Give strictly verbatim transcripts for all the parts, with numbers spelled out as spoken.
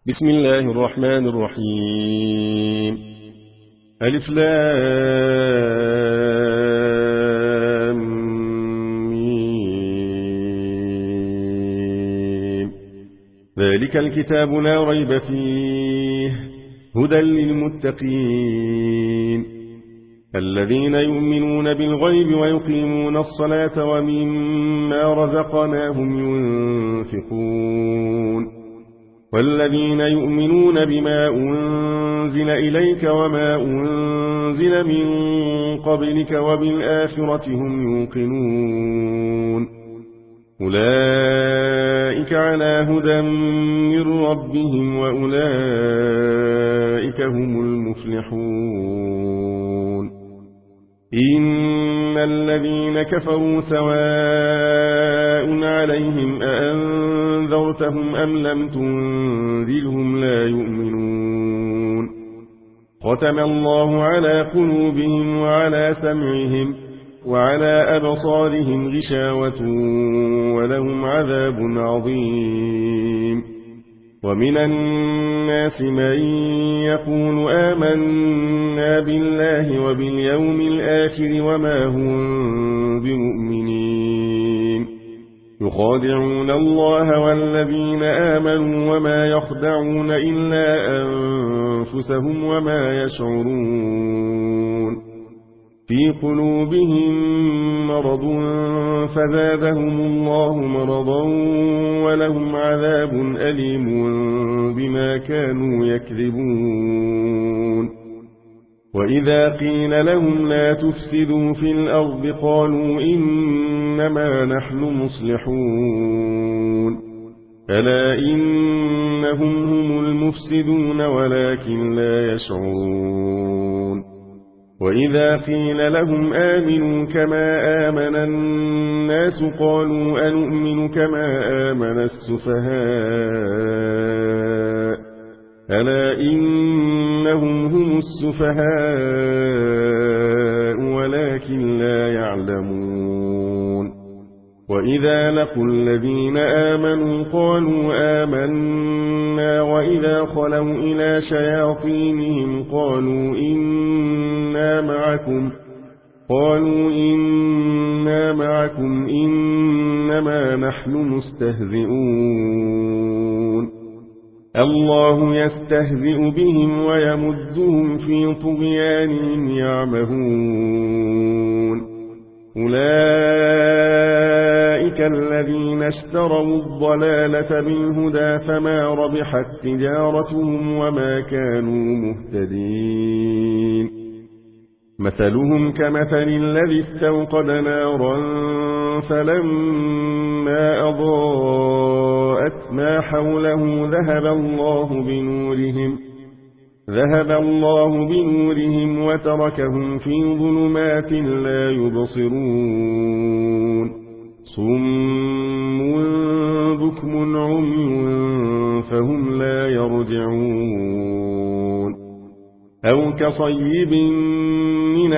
بسم الله الرحمن الرحيم. ألف لام ميم. ذلك الكتاب لا ريب فيه هدى للمتقين الذين يؤمنون بالغيب ويقيمون الصلاة ومما رزقناهم ينفقون والذين يؤمنون بما أنزل إليك وما أنزل من قبلك وبالآخرة هم يوقنون أولئك على هدى من ربهم وأولئك هم المفلحون. إن الذين كفروا سواء عليهم أأنذرتهم أم لم تنذرهم لا يؤمنون. ختم الله على قلوبهم وعلى سمعهم وعلى أبصارهم غشاوة ولهم عذاب عظيم. ومن الناس من يقول آمنا بالله وباليوم الآخر وما هم بمؤمنين يخادعون الله والذين آمنوا وما يخدعون إلا أنفسهم وما يشعرون. في قلوبهم مرض فزادهم الله مرضا ولهم عذاب أليم بما كانوا يكذبون. وإذا قيل لهم لا تفسدوا في الأرض قالوا إنما نحن مصلحون ألا إنهم هم المفسدون ولكن لا يشعرون. وإذا قيل لهم آمنوا كما آمن الناس قالوا أنؤمن كما آمن السفهاء ألا إنهم هم السفهاء ولكن لا يعلمون. وإذا لقوا الذين آمنوا قالوا آمنا وإذا خلوا إلى شياطينهم قالوا إنا معكم قالوا إنا معكم إنما نحن مستهزئون. الله يستهزئ بهم ويمدهم في طغيانهم يعمهون. أولئك الذين اشتروا الضلالة بالهدى فما ربحت تجارتهم وما كانوا مهتدين. مثلهم كمثل الذي استوقد نارا فلما أضاءت ما حوله ذهب الله بنورهم ذهب الله بنورهم وتركهم في ظلمات لا يبصرون. صم بكم عمي فهم لا يرجعون. أو كصيب من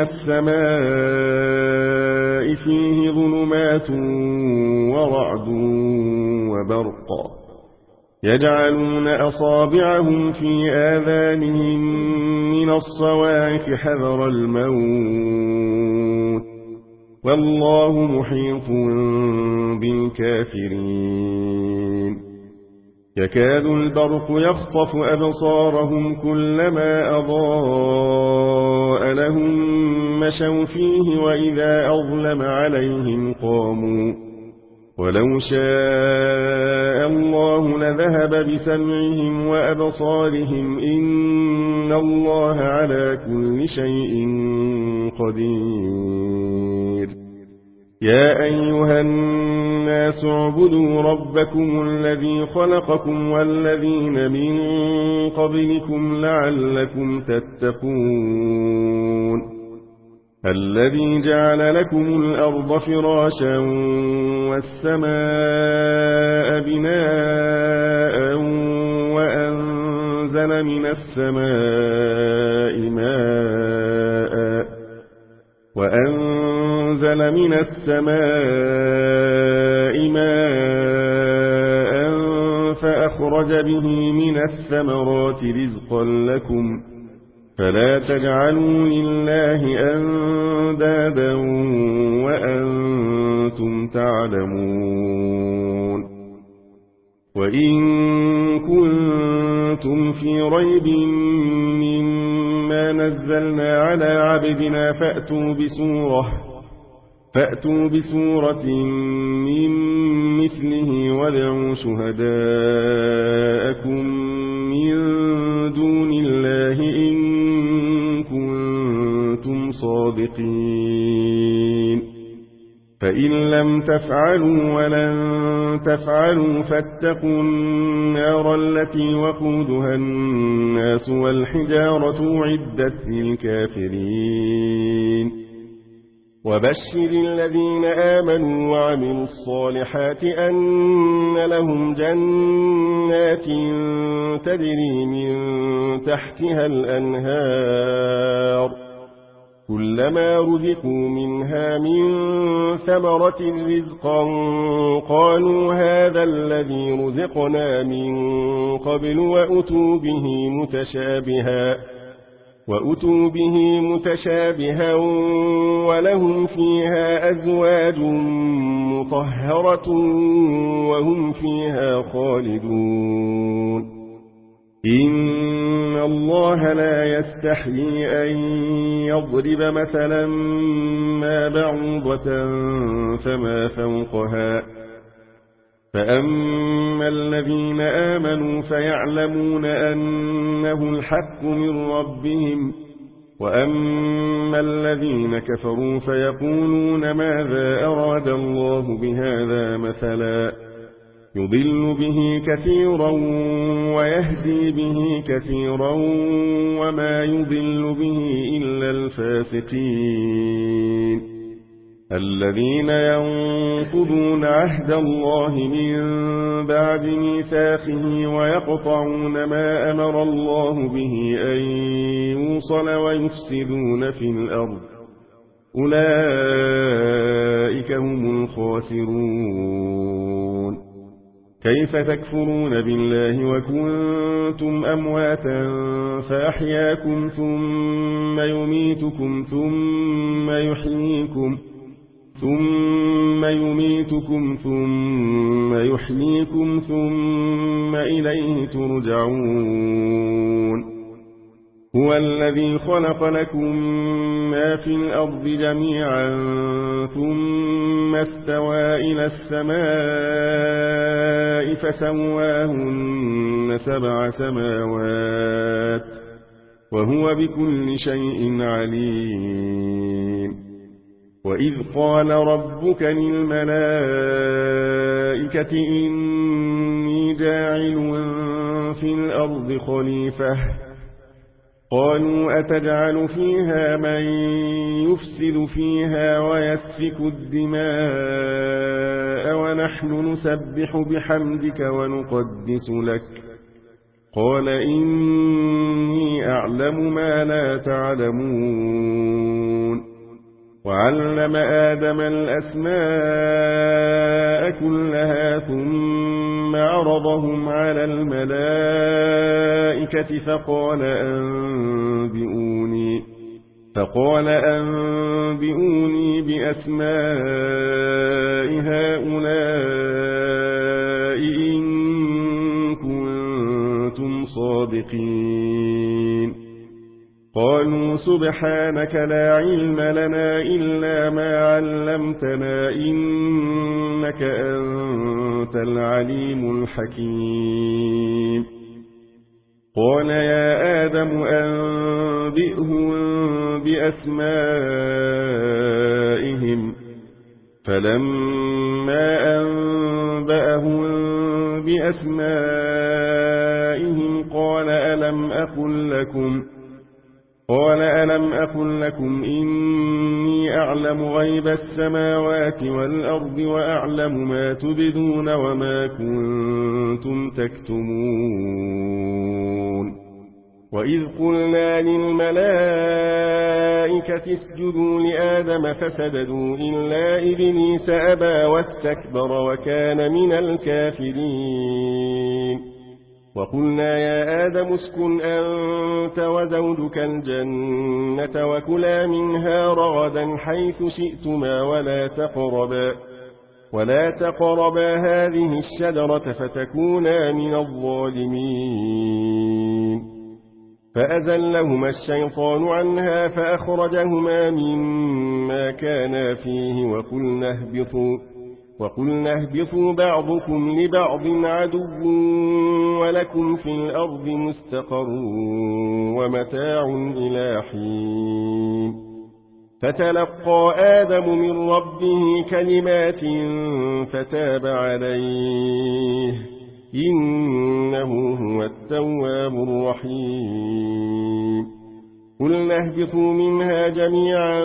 السماء فيه ظلمات ورعد وبرق يجعلون أصابعهم في آذانهم من الصواعق حذر الموت والله محيط بالكافرين. يكاد البرق يخطف أبصارهم كلما أضاء لهم مشوا فيه وإذا أظلم عليهم قاموا ولو شاء الله لذهب بسمعهم وأبصارهم إن الله على كل شيء قدير. يا أيها الناس اعبدوا ربكم الذي خلقكم والذين من قبلكم لعلكم تتقون. الذي جعل لكم الأرض فراشا والسماء بناء وأنزل من السماء ماء وأنزل من السماء ماء فأخرج به من من الثمرات رزقا لكم فلا تجعلوا لله أندادا وأنتم تعلمون وإن كنتم في ريب مما نزلنا على عبدنا فأتوا بسورة فأتوا بسورة من مثله وادعوا شهداءكم من دون الله إن كنتم صادقين فإن لم تفعلوا ولن تفعلوا فاتقوا النار التي وقودها الناس والحجارة أعدت للكافرين وبشر الذين آمنوا وعملوا الصالحات أن لهم جنات تجري من تحتها الأنهار كلما رزقوا منها من ثمرة رزقا قالوا هذا الذي رزقنا من قبل وأتوا به متشابها وأتوا به متشابها ولهم فيها أزواج مطهرة وهم فيها خالدون إن الله لا يستحيي أن يضرب مثلا ما بعوضة فما فوقها فأما الذين آمنوا فيعلمون أنه الحق من ربهم وأما الذين كفروا فيقولون ماذا أراد الله بهذا مثلا يضل به كثيرا ويهدي به كثيرا وما يضل به إلا الفاسقين الذين ينقضون عهد الله من بعد ميثاقه ويقطعون ما أمر الله به أن يوصل ويفسدون في الأرض أولئك هم الخاسرون كيف تكفرون بالله وكنتم أمواتا فأحياكم ثم يميتكم ثم يحييكم ثم يميتكم ثم يحييكم ثم إليه ترجعون هو الذي خلق لكم ما في الأرض جميعا ثم استوى إلى السماء فسواهن سبع سماوات وهو بكل شيء عليم وإذ قال ربك للملائكة إني جاعل في الأرض خليفة قالوا أتجعل فيها من يفسد فيها ويسفك الدماء ونحن نسبح بحمدك ونقدس لك قال إني أعلم ما لا تعلمون وعلم آدم الأسماء كلها ثم عرضهم على الملائكة فقال أنبئوني فقال أنبئوني بأسماء هؤلاء إن كنتم صادقين قالوا سبحانك لا علم لنا إلا ما علمتنا إنك أنت العليم الحكيم قال يا آدم أنبئهم بأسمائهم فلما أنبأهم بأسمائهم قال ألم أقل لكم قال ألم أقل لكم إني أعلم غيب السماوات والأرض وأعلم ما تبدون وما كنتم تكتمون وإذ قلنا للملائكة اسجدوا لآدم فسجدوا إلا إبليس أبى واستكبر وكان من الكافرين وقلنا يا آدم اسكن أنت وزوجك الجنة وكلا منها رغدا حيث شئتما ولا تقربا ولا تقربا هذه الشجرة فتكونا من الظالمين فأزلهما الشيطان عنها فأخرجهما مما كانا فيه وقلنا اهبطوا وقلنا اهبطوا بعضكم لبعض عدو ولكم في الأرض مستقر ومتاع إلى حين فتلقى آدم من ربه كلمات فتاب عليه إنه هو التواب الرحيم قلنا اهبطوا منها جميعا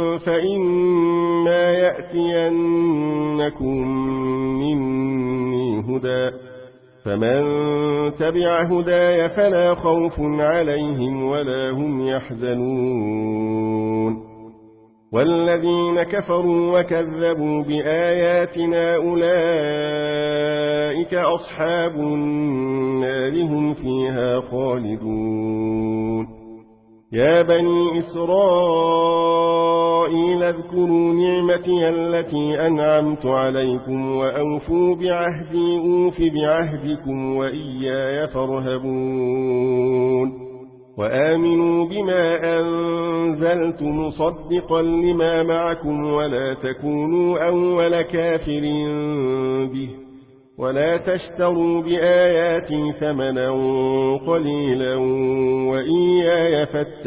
فإما يأتينكم مني هدى فمن تبع هداي فلا خوف عليهم ولا هم يحزنون والذين كفروا وكذبوا بآياتنا أولئك أصحاب النار هم فيها خالدون يا بني إسرائيل اذكروا نعمتي التي أنعمت عليكم وأوفوا بعهدي أوف بعهدكم وإياي فارهبون وآمنوا بما أنزلت مصدقا لما معكم ولا تكونوا أول كافر به ولا تشتروا بآياتي ثمنا قليلا وإياي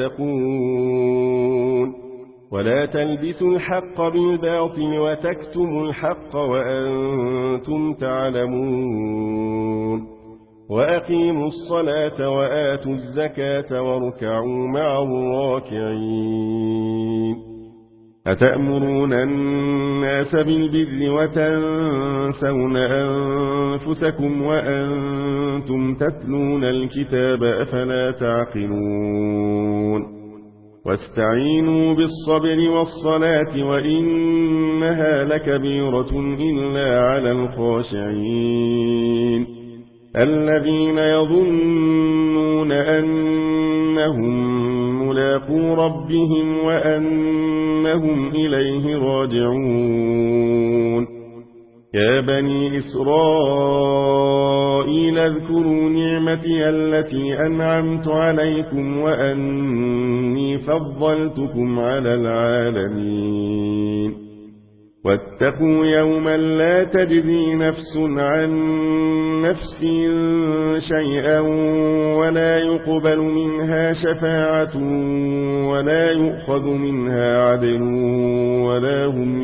فاتقون ولا تلبسوا الحق بالباطل وتكتموا الحق وأنتم تعلمون وأقيموا الصلاة وآتوا الزكاة واركعوا مع الراكعين أتأمرون الناس بالبر وتنسون أنفسكم وأنتم تتلون الكتاب أفلا تعقلون واستعينوا بالصبر والصلاة وإنها لكبيرة إلا على الخاشعين الذين يظنون أنهم ملاقو ربهم وأنهم إليه راجعون يا بني إسرائيل اذكروا نعمتي التي أنعمت عليكم وأني فضلتكم على العالمين واتقوا يوما لا تجزي نفس عن نفس شيئا ولا يقبل منها شفاعة ولا يؤخذ منها عدل ولا هم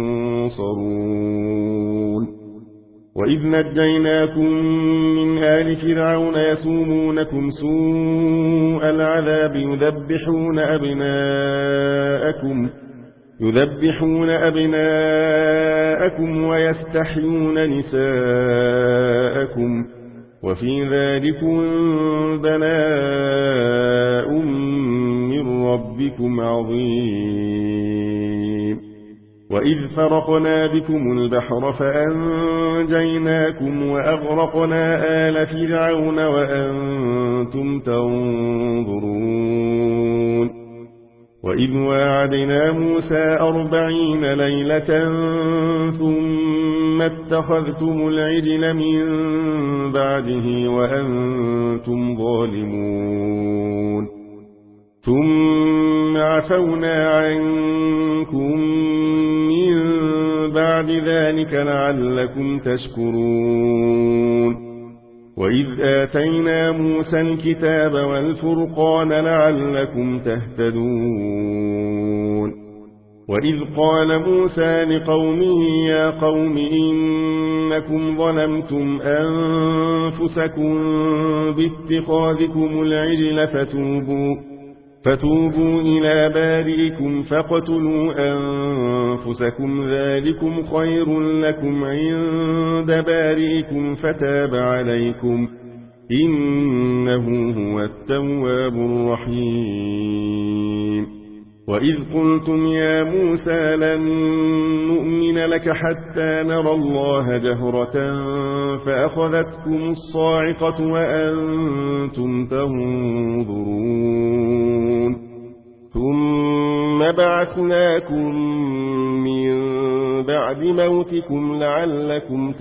ينصرون وإذ نجيناكم من آل فرعون يسومونكم سوء العذاب يذبحون أبناءكم يذبحون أبناءكم ويستحيون نساءكم وفي ذلكم بلاء من ربكم عظيم وإذ فرقنا بكم البحر فأنجيناكم وأغرقنا آل فرعون وأنتم تنظرون وإذ واعدنا موسى أربعين ليلة ثم اتخذتم العجل من بعده وأنتم ظالمون ثم عفونا عنكم من بعد ذلك لعلكم تشكرون وإذ آتينا موسى الكتاب والفرقان لعلكم تهتدون وإذ قال موسى لقومه يا قوم إنكم ظلمتم أنفسكم باتخاذكم العجل فتوبوا فتوبوا إلى بارئكم فاقتلوا أنفسكم ذلكم خير لكم عند بارئكم فتاب عليكم إنه هو التواب الرحيم وإذ قلتم يا موسى لن نؤمن لك حتى نرى الله جهرة فأخذتكم الصاعقة وأنتم تنظرون ثم بعثناكم من بعد موتكم لعلكم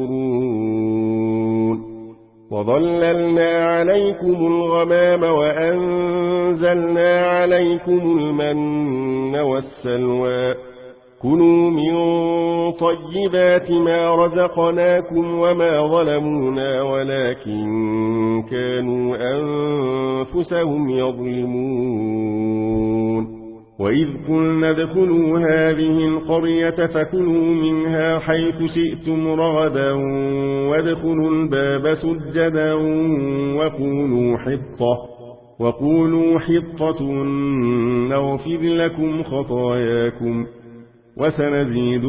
تشكرون وظللنا عليكم الغمام وأنزلنا عليكم المن والسلوى كلوا من طيبات ما رزقناكم وما ظلمونا ولكن كانوا أنفسهم يظلمون وإذ قلنا ادخلوا هذه القرية فكلوا منها حيث شئتم رغدا وادخلوا الباب سجدا وقولوا حطة وقولوا حطة نغفر لكم خطاياكم وسنزيد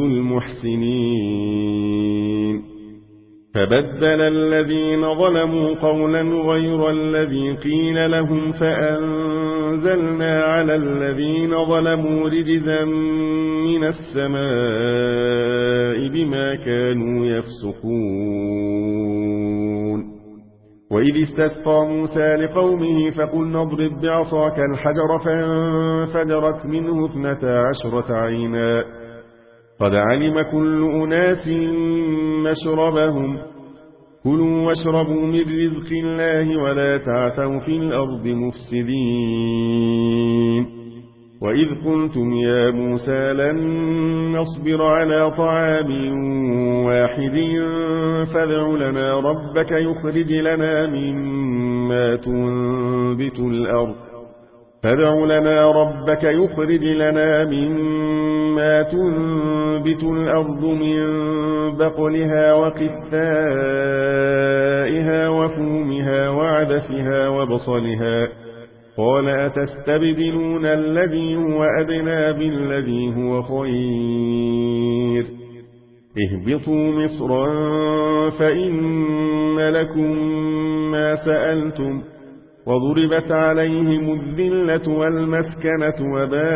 المحسنين فبدل الذين ظلموا قولا غير الذي قيل لهم فأنزلنا على الذين ظلموا رجزا من السماء بما كانوا يفسقون وإذ استسقى موسى لقومه فقلنا اضرب بعصاك الحجر فانفجرت منه اثنتا عشرة عينا قد علم كل أناس مشربهم كلوا واشربوا من رزق الله ولا تعثوا في الأرض مفسدين وإذ قلتم يا موسى لن نصبر على طعام واحد فادع لنا ربك يخرج لنا مما تنبت الأرض فادع لنا ربك يخرج لنا مما تنبت الأرض من بقلها وقثائها وفومها وعدسها وبصلها قال أتستبدلون الذي هو أدنى بالذي هو خير اهبطوا مصرا فإن لكم ما سألتم وضربت عليهم الذلة والمسكنة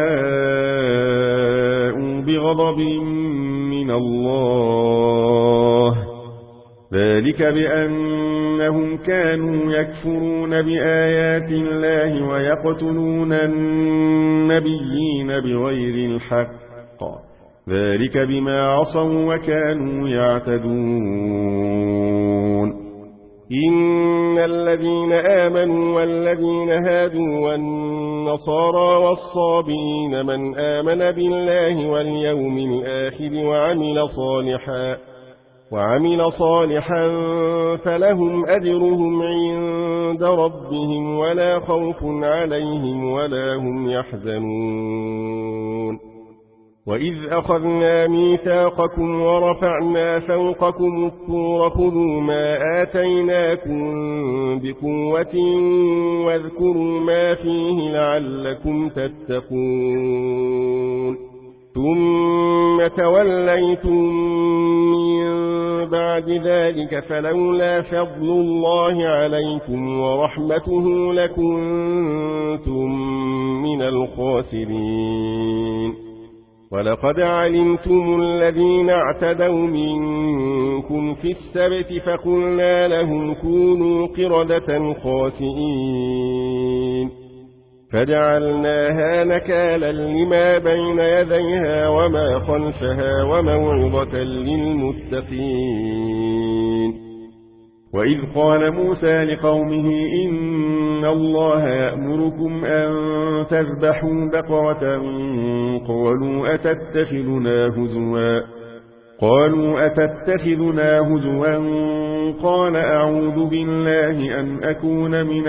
وباءوا بغضب من الله ذلك بأنهم كانوا يكفرون بآيات الله ويقتلون النبيين بغير الحق ذلك بما عصوا وكانوا يعتدون إن الذين آمنوا والذين هادوا والنصارى والصابئين من آمن بالله واليوم الآخر وعمل صالحا وعمل صالحا فلهم أجرهم عند ربهم ولا خوف عليهم ولا هم يحزنون وإذ أخذنا ميثاقكم ورفعنا فوقكم الطور خذوا ما آتيناكم بقوة واذكروا ما فيه لعلكم تتقون ثم توليتم من بعد ذلك فلولا فضل الله عليكم ورحمته لكنتم من الخاسرين ولقد علمتم الذين اعتدوا منكم في السبت فقلنا لهم كونوا قردة خاسئين فجعلناها نكالا لما بين يديها وما خلفها وموعظة للمتقين وإذ قال موسى لقومه إن الله يأمركم أن تذبحوا بقرة قالوا أتتخذنا هزوا قالوا أتتخذنا هزوا قال أعوذ بالله أن أكون من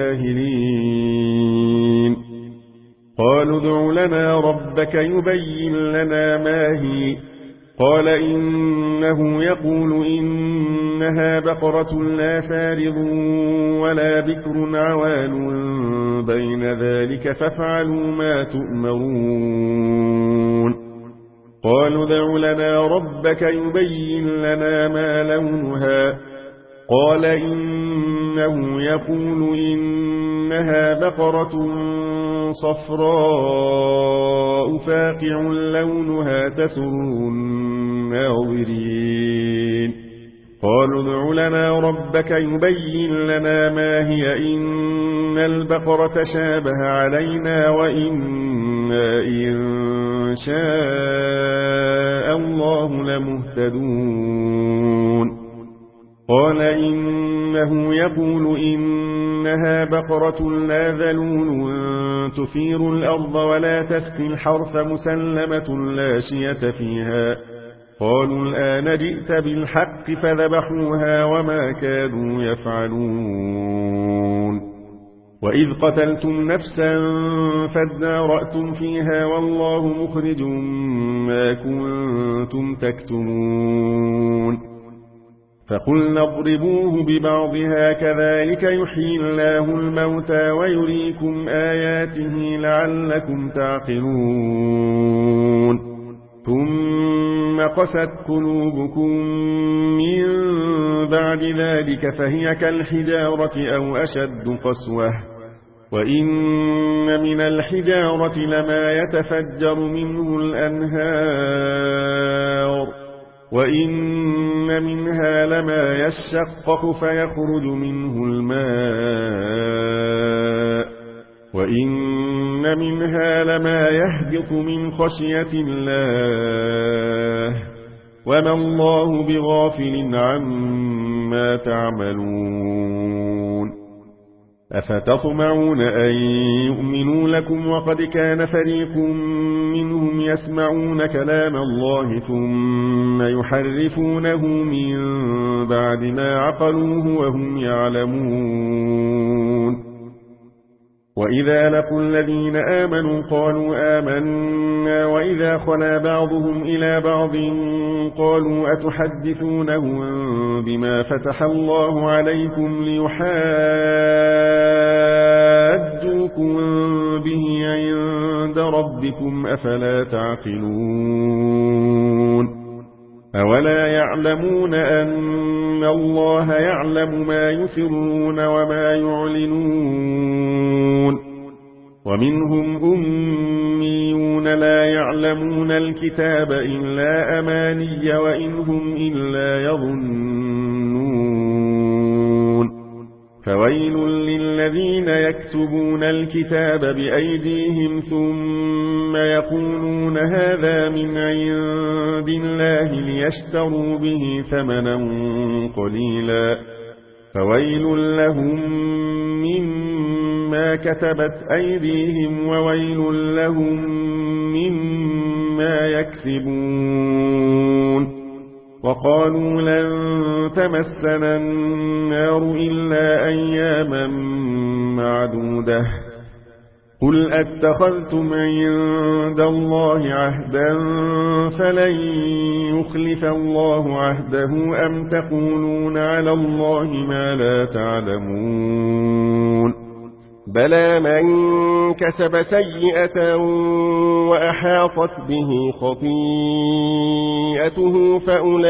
الجاهلين قالوا ادع لنا ربك يبين لنا ما هي قال إنه يقول إنها بقرة لا فارض ولا بكر عوان بين ذلك فافعلوا ما تؤمرون قالوا ادع لنا ربك يبين لنا ما لونها قال إنه يقول إنها بقرة صفراء فاقع لونها تسر الناظرين قالوا ادع لنا ربك يبين لنا ما هي إن البقرة شابه علينا وإنا إن شاء الله لمهتدون قال إنه يقول إنها بقرة لا ذلول تثير الأرض ولا تسقي الحرث مسلمة لا شية فيها قالوا الآن جئت بالحق فذبحوها وما كانوا يفعلون وإذ قتلتم نفسا فادارأتم فيها والله مخرج ما كنتم تكتمون فقلنا اضربوه ببعضها كذلك يحيي الله الموتى ويريكم آياته لعلكم تعقلون ثم قست قلوبكم من بعد ذلك فهي كالحجارة أو أشد قسوة وإن من الحجارة لما يتفجر منه الأنهار وإن منها لما يشقق فيخرج منه الماء وإن منها لما يهبط من خشية الله وما الله بغافل عما تعملون أفتطمعون أن يؤمنوا لكم وقد كان فريق منهم يسمعون كلام الله ثم يحرفونه من بعد ما عقلوه وهم يعلمون وإذا لقوا الذين آمنوا قالوا آمنا وإذا خلا بعضهم إلى بعض قالوا أتحدثونهم بما فتح الله عليكم ليحاجوكم به عند ربكم أفلا تعقلون أولا يعلمون أن الله يعلم ما يسرون وما يعلنون ومنهم أميون لا يعلمون الكتاب إلا أماني وإنهم إلا يظنون فويل للذين يكتبون الكتاب بأيديهم ثم يقولون هذا من عند الله ليشتروا به ثمنا قليلا فويل لهم مما كتبت أيديهم وويل لهم مما يكسبون وقالوا لن تمسنا النار إلا أياما معدودة قل أتخذتم عند الله عهدا فلن يخلف الله عهده أم تقولون على الله ما لا تعلمون بلى من كسب سيئة وأحاطت به خطيئته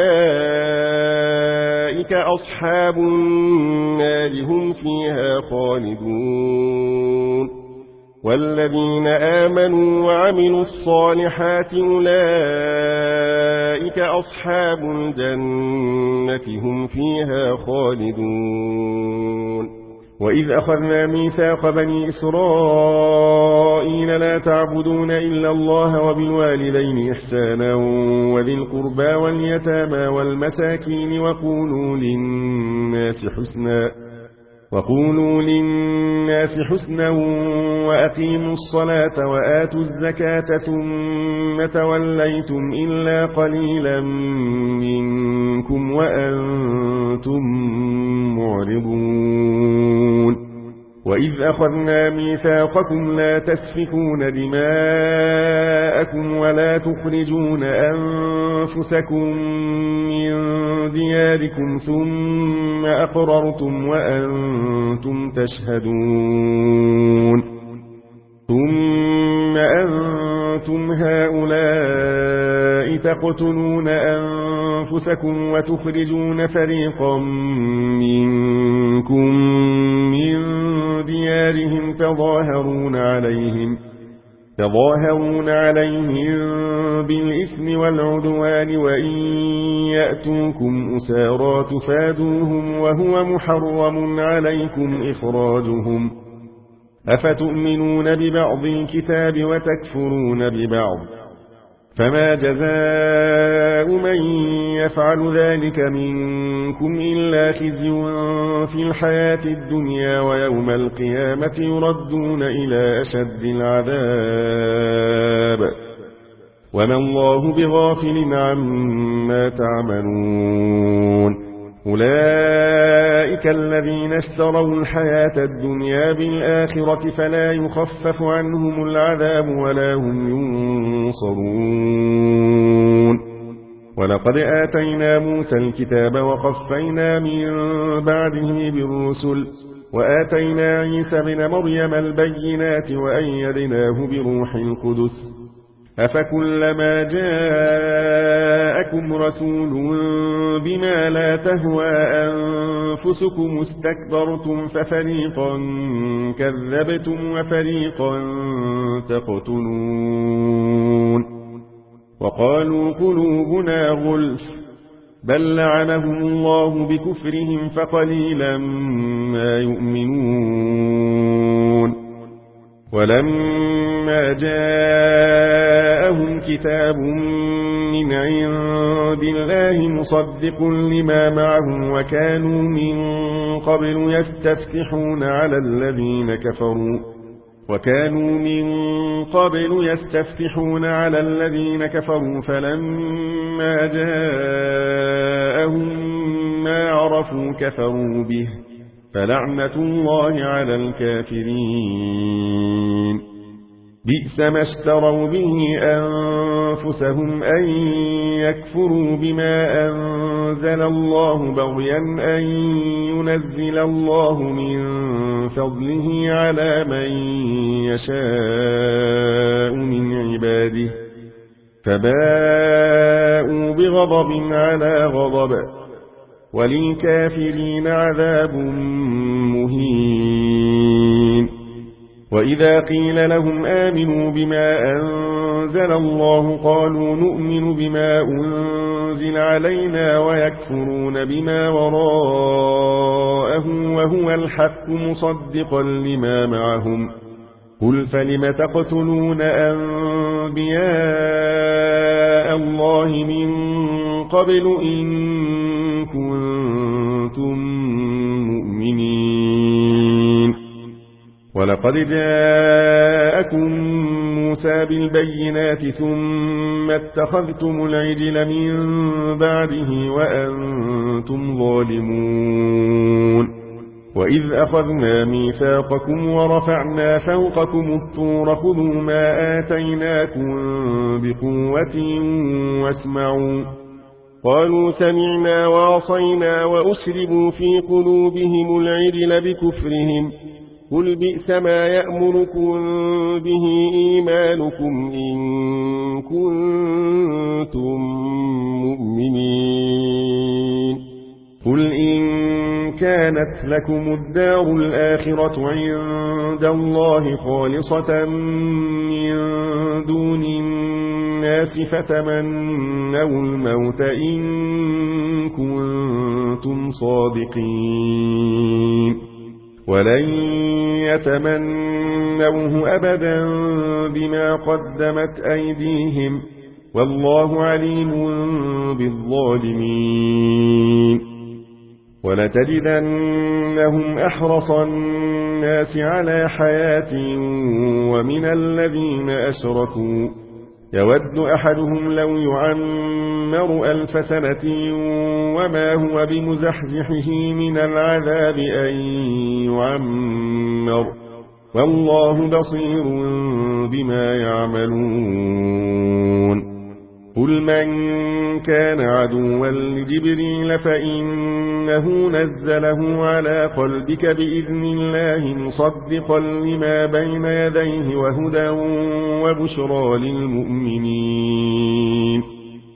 فأولئك أصحاب النار هم فيها خالدون والذين آمنوا وعملوا الصالحات أولئك أصحاب الجنة هم فيها خالدون وإذ أخذنا ميثاق بني إسرائيل لا تعبدون إلا الله وبالوالدين إحسانا وذي القربى واليتامى والمساكين وقولوا للناس حسنا وقولوا للناس حسنا وأقيموا الصلاة وآتوا الزكاة ثم توليتم إلا قليلا منكم وأنتم معرضون وإذ أخذنا ميثاقكم لا تسفكون دماءكم ولا تخرجون أنفسكم من دياركم ثم أقررتم وأنتم تشهدون ثم أنتم هؤلاء تقتلون أنفسكم وتخرجون فريقا منكم من ديارهم تظاهرون عليهم تظاهرون عليهم بالإثم والعدوان وإن يأتوكم أسارى تفادوهم وهو محرم عليكم إخراجهم أفتؤمنون ببعض الكتاب وتكفرون ببعض فما جزاء من يفعل ذلك منكم إلا خزي في الحياة الدنيا ويوم القيامة يردون إلى أشد العذاب وما الله بغافل عما تعملون أولئك الذين اشتروا الحياة الدنيا بالآخرة فلا يخفف عنهم العذاب ولا هم ينصرون ولقد آتينا موسى الكتاب وقفينا من بعده بالرسل وآتينا عيسى بن مريم البينات وأيدناه بروح القدس أفكلما جاءكم رسول بما لا تهوى أنفسكم استكبرتم ففريقا كذبتم وفريقا تقتلون وقالوا قلوبنا غلف بل لعنهم الله بكفرهم فقليلا ما يؤمنون ولما جاءهم كتاب من عند الله مصدق لما معهم وكانوا من قبل يستفتحون على الذين كفروا وكانوا من قبل يستفتحون على الذين كفروا فلما جاءهم ما عرفوا كفروا به فلعنة الله على الكافرين بئس ما اشتروا به أنفسهم أن يكفروا بما أنزل الله بغيا أن ينزل الله من فضله على من يشاء من عباده فباءوا بغضب على غضب وللكافرين عذاب مهين وإذا قيل لهم آمنوا بما أنزل الله قالوا نؤمن بما أنزل علينا ويكفرون بما وراءه وهو الحق مصدقا لما معهم قل فلم تقتلون أنبياء الله من قبل إن كنتم مؤمنين ولقد جاءكم موسى بالبينات ثم اتخذتم العجل من بعده وأنتم ظالمون وإذ أخذنا ميثاقكم ورفعنا فوقكم الطور خذوا ما آتيناكم بقوة واسمعوا قالوا سمعنا وعصينا وأشربوا في قلوبهم العجل بكفرهم قل بئس ما يأمركم به إيمانكم إن كنتم مؤمنين قل إن كانت لكم الدار الآخرة عند الله خالصة من دون الناس فتمنوا الموت إن كنتم صادقين ولن يتمنوه أبدا بما قدمت أيديهم والله عليم بالظالمين ولتجدنهم أحرص الناس على حياة ومن الذين أشركوا يود أحدهم لو يعمر ألف سنة وما هو بمزحزحه من العذاب أن يعمر والله بصير بما يعملون قل من كان عدوا لجبريل فإنه نزله على قلبك بإذن الله مصدقا لما بين يديه وهدى وبشرى للمؤمنين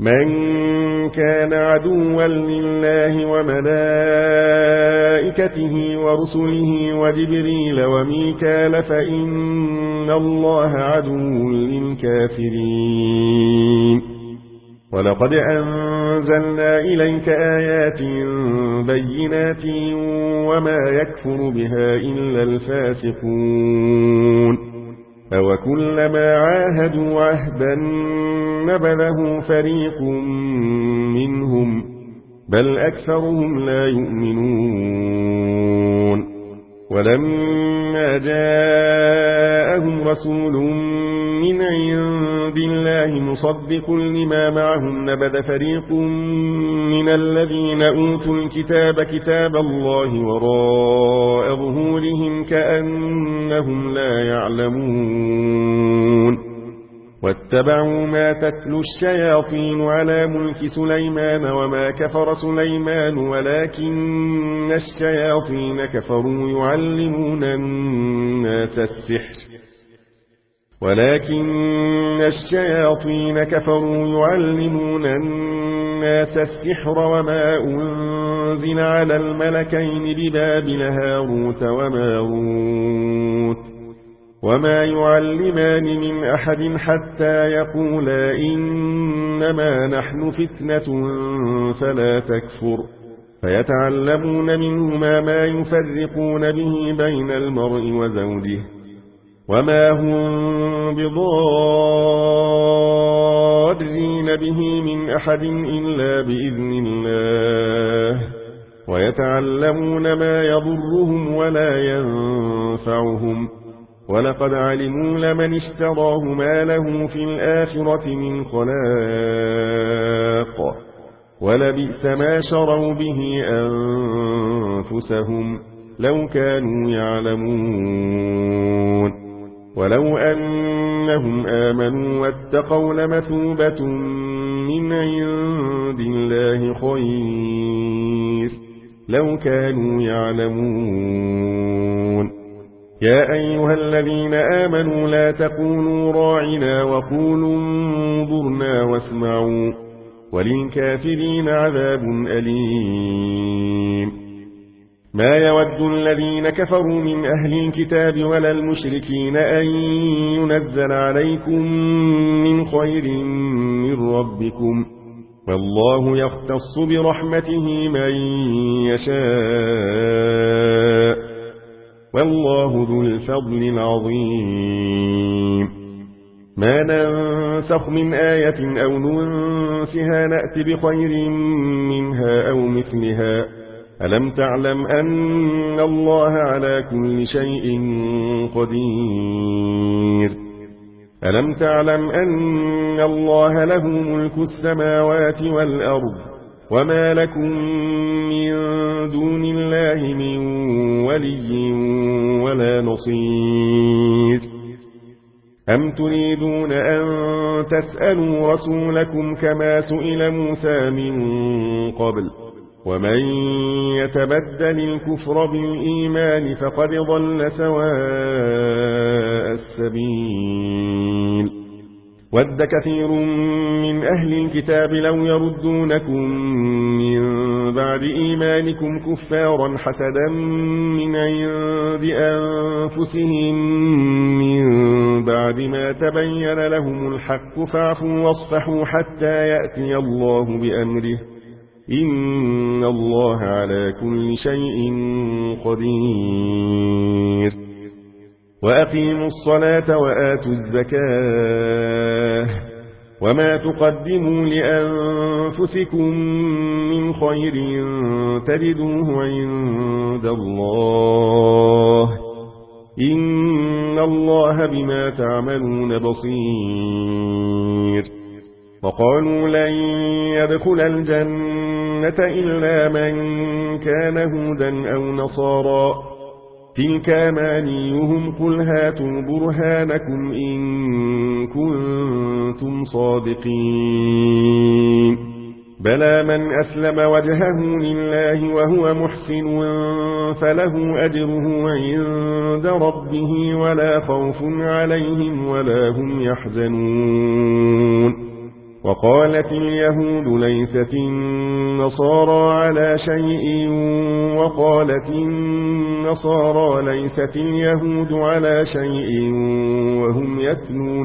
من كان عدوا لله وملائكته ورسله وجبريل وميكال فإن الله عدو للكافرين ولقد أنزلنا إليك آيات بينات وما يكفر بها إلا الفاسقون أوكلما عاهدوا عهدا نبذه فريق منهم بل أكثرهم لا يؤمنون ولما جاءهم رسول من عند الله مصدق لما معهم نبذ فريق من الذين أوتوا الكتاب كتاب الله وراء ظهورهم كأنهم لا يعلمون واتبعوا ما تتلو الشياطين على ملك سليمان وما كفر سليمان ولكن الشياطين كفروا يعلمون الناس السحر ولكن الشياطين كفروا يعلمون الناس السحر وما أنزل على الملكين ببابل هاروت وماروت وما يعلمان من أحد حتى يقولا إنما نحن فتنة فلا تكفر فيتعلمون منهما ما يفرقون به بين المرء وزوجه وما هم بضارين به من أحد إلا بإذن الله ويتعلمون ما يضرهم ولا ينفعهم ولقد علموا لمن اشتراه ما له في الآخرة من خلاق ولبئس ما شروا به أنفسهم لو كانوا يعلمون ولو أنهم آمنوا واتقوا لمثوبة من عند الله خير لو كانوا يعلمون يا أيها الذين آمنوا لا تقولوا راعنا وقولوا انظرنا واسمعوا وللكافرين عذاب أليم ما يود الذين كفروا من أهل الكتاب ولا المشركين أن ينزل عليكم من خير من ربكم والله يختص برحمته من يشاء والله ذو الفضل العظيم ما ننسخ من آية أو ننسها نأت بخير منها أو مثلها ألم تعلم أن الله على كل شيء قدير ألم تعلم أن الله له ملك السماوات والأرض وما لكم من دون الله من ولي ولا نصير أم تريدون أن تسألوا رسولكم كما سئل موسى من قبل ومن يتبدل الكفر بالإيمان فقد ضل سواء السبيل ود كثير من أهل الكتاب لو يردونكم من بعد إيمانكم كفارا حسدا من عند أنفسهم من بعد ما تبين لهم الحق فاعفوا واصفحوا حتى يأتي الله بأمره إن الله على كل شيء قدير وأقيموا الصلاة وآتوا الزكاة وما تقدموا لأنفسكم من خير تجدوه عند الله إن الله بما تعملون بصير وقالوا لن يدخل الجنة إلا من كان هودا أو نصارى تلك أمانيهم قل هاتوا برهانكم إن كنتم صادقين بلى من أسلم وجهه لله وهو محسن فله أجره عند ربه ولا خوف عليهم ولا هم يحزنون وقالت اليهود ليست النصارى على شيء وقالت النصارى ليست اليهود على شيء وهم يتلون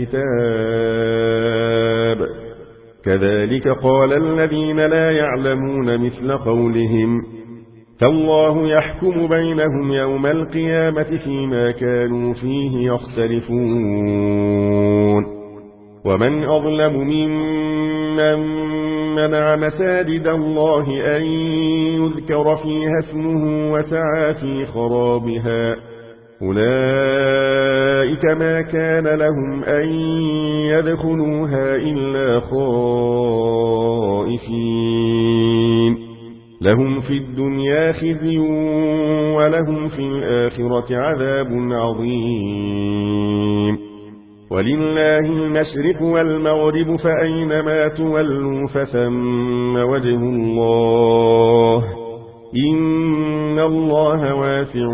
الكتاب كذلك قال الذين لا يعلمون مثل قولهم فالله يحكم بينهم يوم القيامة فيما كانوا فيه يختلفون ومن أظلم ممن منع مساجد الله أن يذكر فيها اسمه وسعى في خرابها أولئك ما كان لهم أن يدخلوها إلا خائفين لهم في الدنيا خزي ولهم في الآخرة عذاب عظيم ولله المشرق والمغرب فأينما تولوا فثم وجه الله إن الله واسع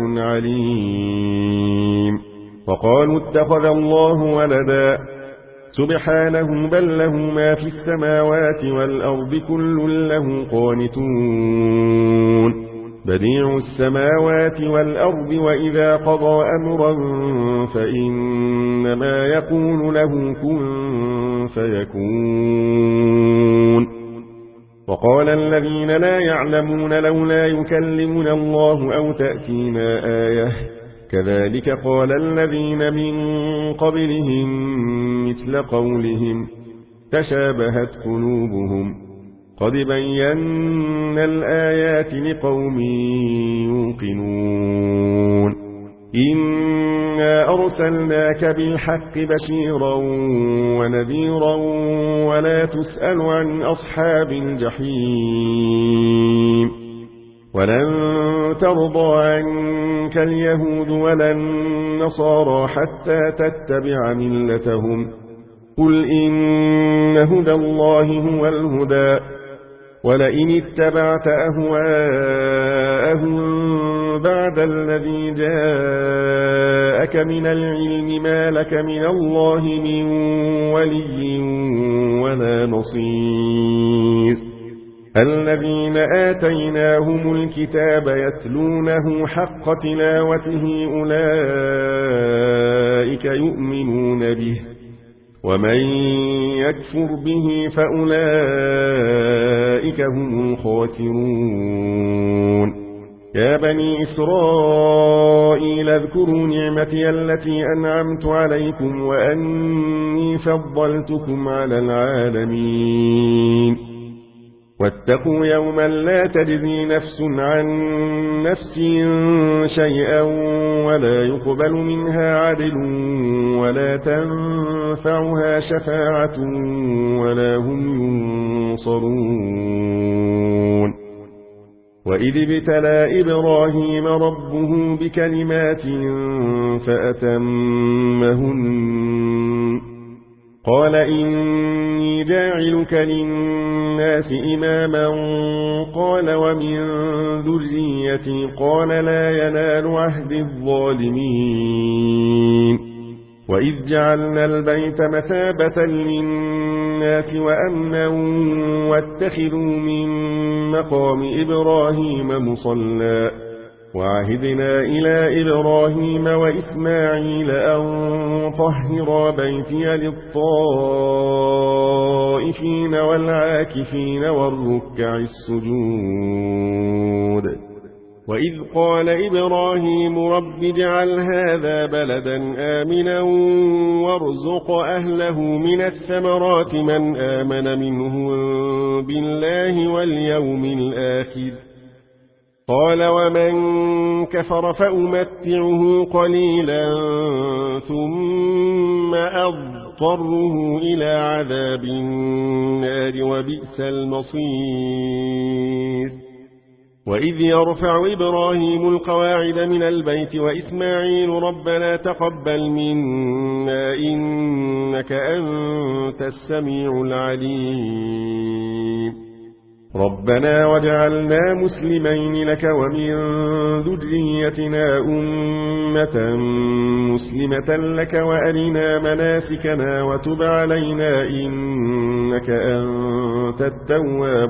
عليم وقالوا اتخذ الله ولدا سبحانه بل له ما في السماوات والأرض كل له قانتون بديع السماوات والأرض وإذا قضى أمرا فإنما يقول له كن فيكون وقال الذين لا يعلمون لولا يكلمنا الله أو تأتينا آية كذلك قال الذين من قبلهم مثل قولهم تشابهت قلوبهم قد بينا الآيات لقوم يوقنون إنا أرسلناك بالحق بشيرا ونذيرا ولا تسأل عن أصحاب الجحيم ولن ترضى عنك اليهود ولا النصارى حتى تتبع ملتهم قل إن هدى الله هو الهدى ولئن اتبعت أهواءهم بعد الذي جاءك من العلم ما لك من الله من ولي ولا نصير الذين آتيناهم الكتاب يتلونه حق تلاوته أولئك يؤمنون به ومن يكفر به فأولئك هم الخاسرون يا بني إسرائيل اذكروا نعمتي التي أنعمت عليكم وأني فضلتكم على العالمين واتقوا يوما لا تجزي نفس عن نفس شيئا ولا يقبل منها عدل ولا تنفعها شفاعة ولا هم ينصرون وإذ ابتلى إبراهيم ربه بكلمات فأتمهن قال إني جاعلك للناس إماما قال ومن ذريتي قال لا ينال عهد الظالمين وإذ جعلنا البيت مثابة للناس وأمنا واتخذوا من مقام إبراهيم مصلى وعهدنا إلى إبراهيم وإسماعيل أن طهرا بيتي للطائفين والعاكفين والركع السجود وإذ قال إبراهيم رب اجعل هذا بلدا آمنا وارزق أهله من الثمرات من آمن منهم بالله واليوم الآخر قال ومن كفر فأمتعه قليلا ثم أضطره إلى عذاب النار وبئس المصير وإذ يرفع إبراهيم القواعد من البيت وإسماعيل ربنا تقبل منا إنك أنت السميع العليم ربنا وجعلنا مسلمين لك ومن ذريتنا أمة مسلمة لك وأرنا مناسكنا وتب علينا إنك أنت التواب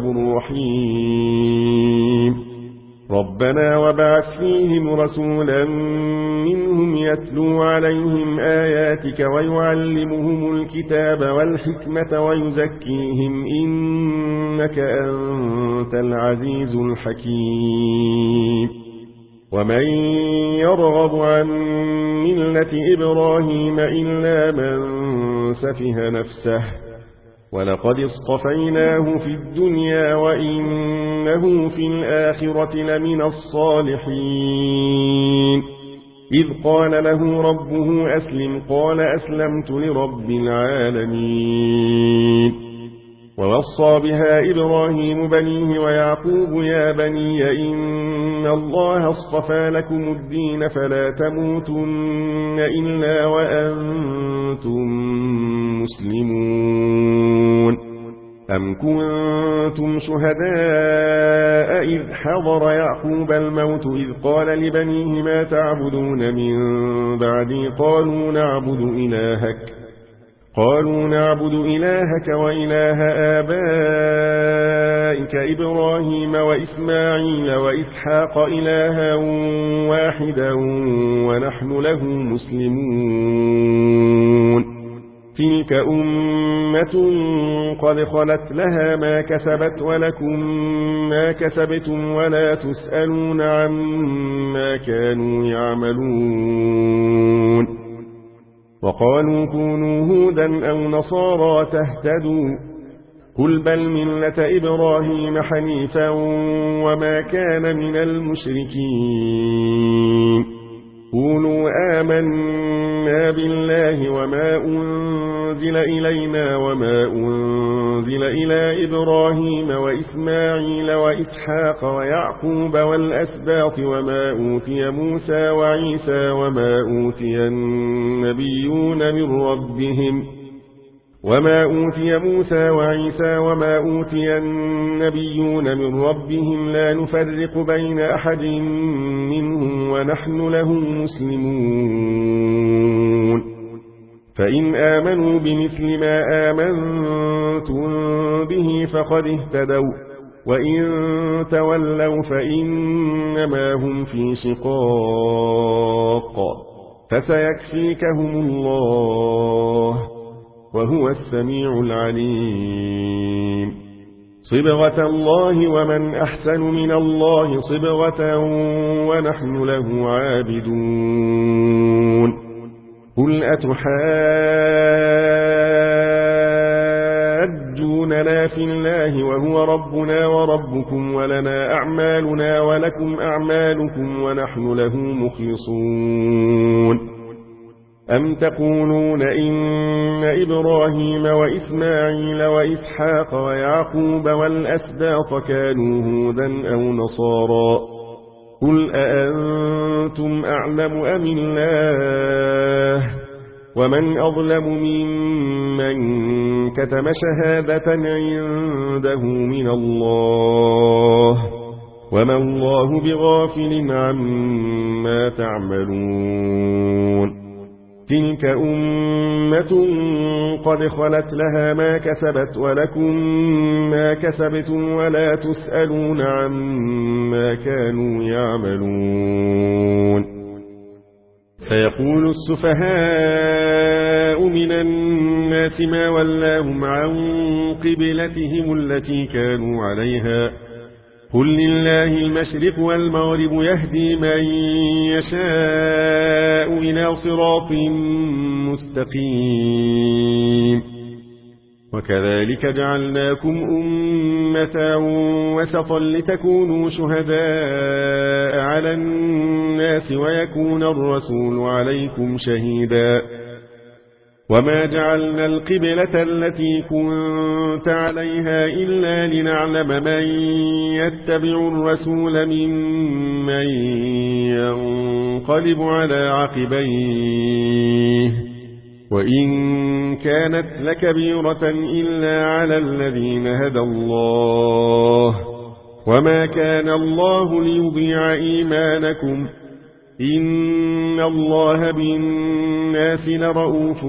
الرحيم ربنا وابعث فيهم رسولا منهم يتلو عليهم آياتك ويعلمهم الكتاب والحكمة ويزكيهم إنك أنت العزيز الحكيم ومن يرغب عن ملة إبراهيم إلا من سفه نفسه ولقد اصطفيناه في الدنيا وإنه في الآخرة لمن الصالحين إذ قال له ربه أسلم قال أسلمت لرب العالمين ووصى بها إبراهيم بنيه ويعقوب يا بني إن الله اصطفى لكم الدين فلا تموتن إلا وأنتم مسلمون أم كنتم شهداء إذ حضر يعقوب الموت إذ قال لبنيه ما تعبدون من بعدي قالوا نعبد إلهك قالوا نعبد إلهك وإله آبائك إبراهيم وإسماعيل وإسحاق إلها واحدا ونحن له مسلمون تلك أمة قد خلت لها ما كسبت ولكم ما كسبتم ولا تسألون عما كانوا يعملون وقالوا كونوا هودا أو نصارى تهتدوا قل بل ملة إبراهيم حنيفا وما كان من المشركين قولوا آمنا بالله وما أنزل إلينا وما أنزل إلى إبراهيم وإسماعيل وإسحاق ويعقوب والأسباط وما أوتي موسى وعيسى وما أوتي النبيون من ربهم وما أوتي موسى وعيسى وما أوتي النبيون من ربهم لا نفرق بين أحد منهم ونحن له مسلمون فإن آمنوا بمثل ما آمنتم به فقد اهتدوا وإن تولوا فإنما هم في شقاق فسيكفيكهم الله وهو السميع العليم صبغة الله ومن أحسن من الله صبغة ونحن له عابدون قل أتحاجوننا في الله وهو ربنا وربكم ولنا أعمالنا ولكم أعمالكم ونحن له مخلصون أم تقولون إن إبراهيم وإسماعيل وإسحاق ويعقوب والأسباط كانوا هودا أو نصارى قل أأنتم أعلم أم الله ومن أظلم ممن كتم شهادة عنده من الله وما الله بغافل عما تعملون تلك أمة قد خلت لها ما كسبت ولكم ما كسبتم ولا تسألون عما كانوا يعملون سيقول السفهاء من الناس ما ولاهم عن قبلتهم التي كانوا عليها قل لله المشرق والمغرب يهدي من يشاء إلى صراط مستقيم وكذلك جعلناكم أمة وسطا لتكونوا شهداء على الناس ويكون الرسول عليكم شهيدا وما جعلنا القبلة التي كنت عليها إلا لنعلم من يتبع الرسول ممن ينقلب على عقبيه وإن كانت لكبيرة إلا على الذين هدى الله وما كان الله ليضيع إيمانكم إن الله بالناس لرؤوف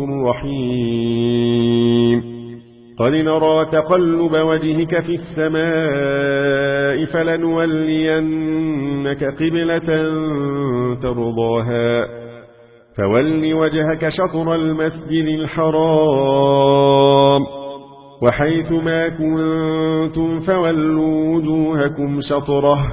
رحيم قد نرى تقلب وجهك في السماء فلنولينك قبلة ترضاها فول وجهك شطر المسجد الحرام وحيث ما كنتم فولوا وجوهكم شطره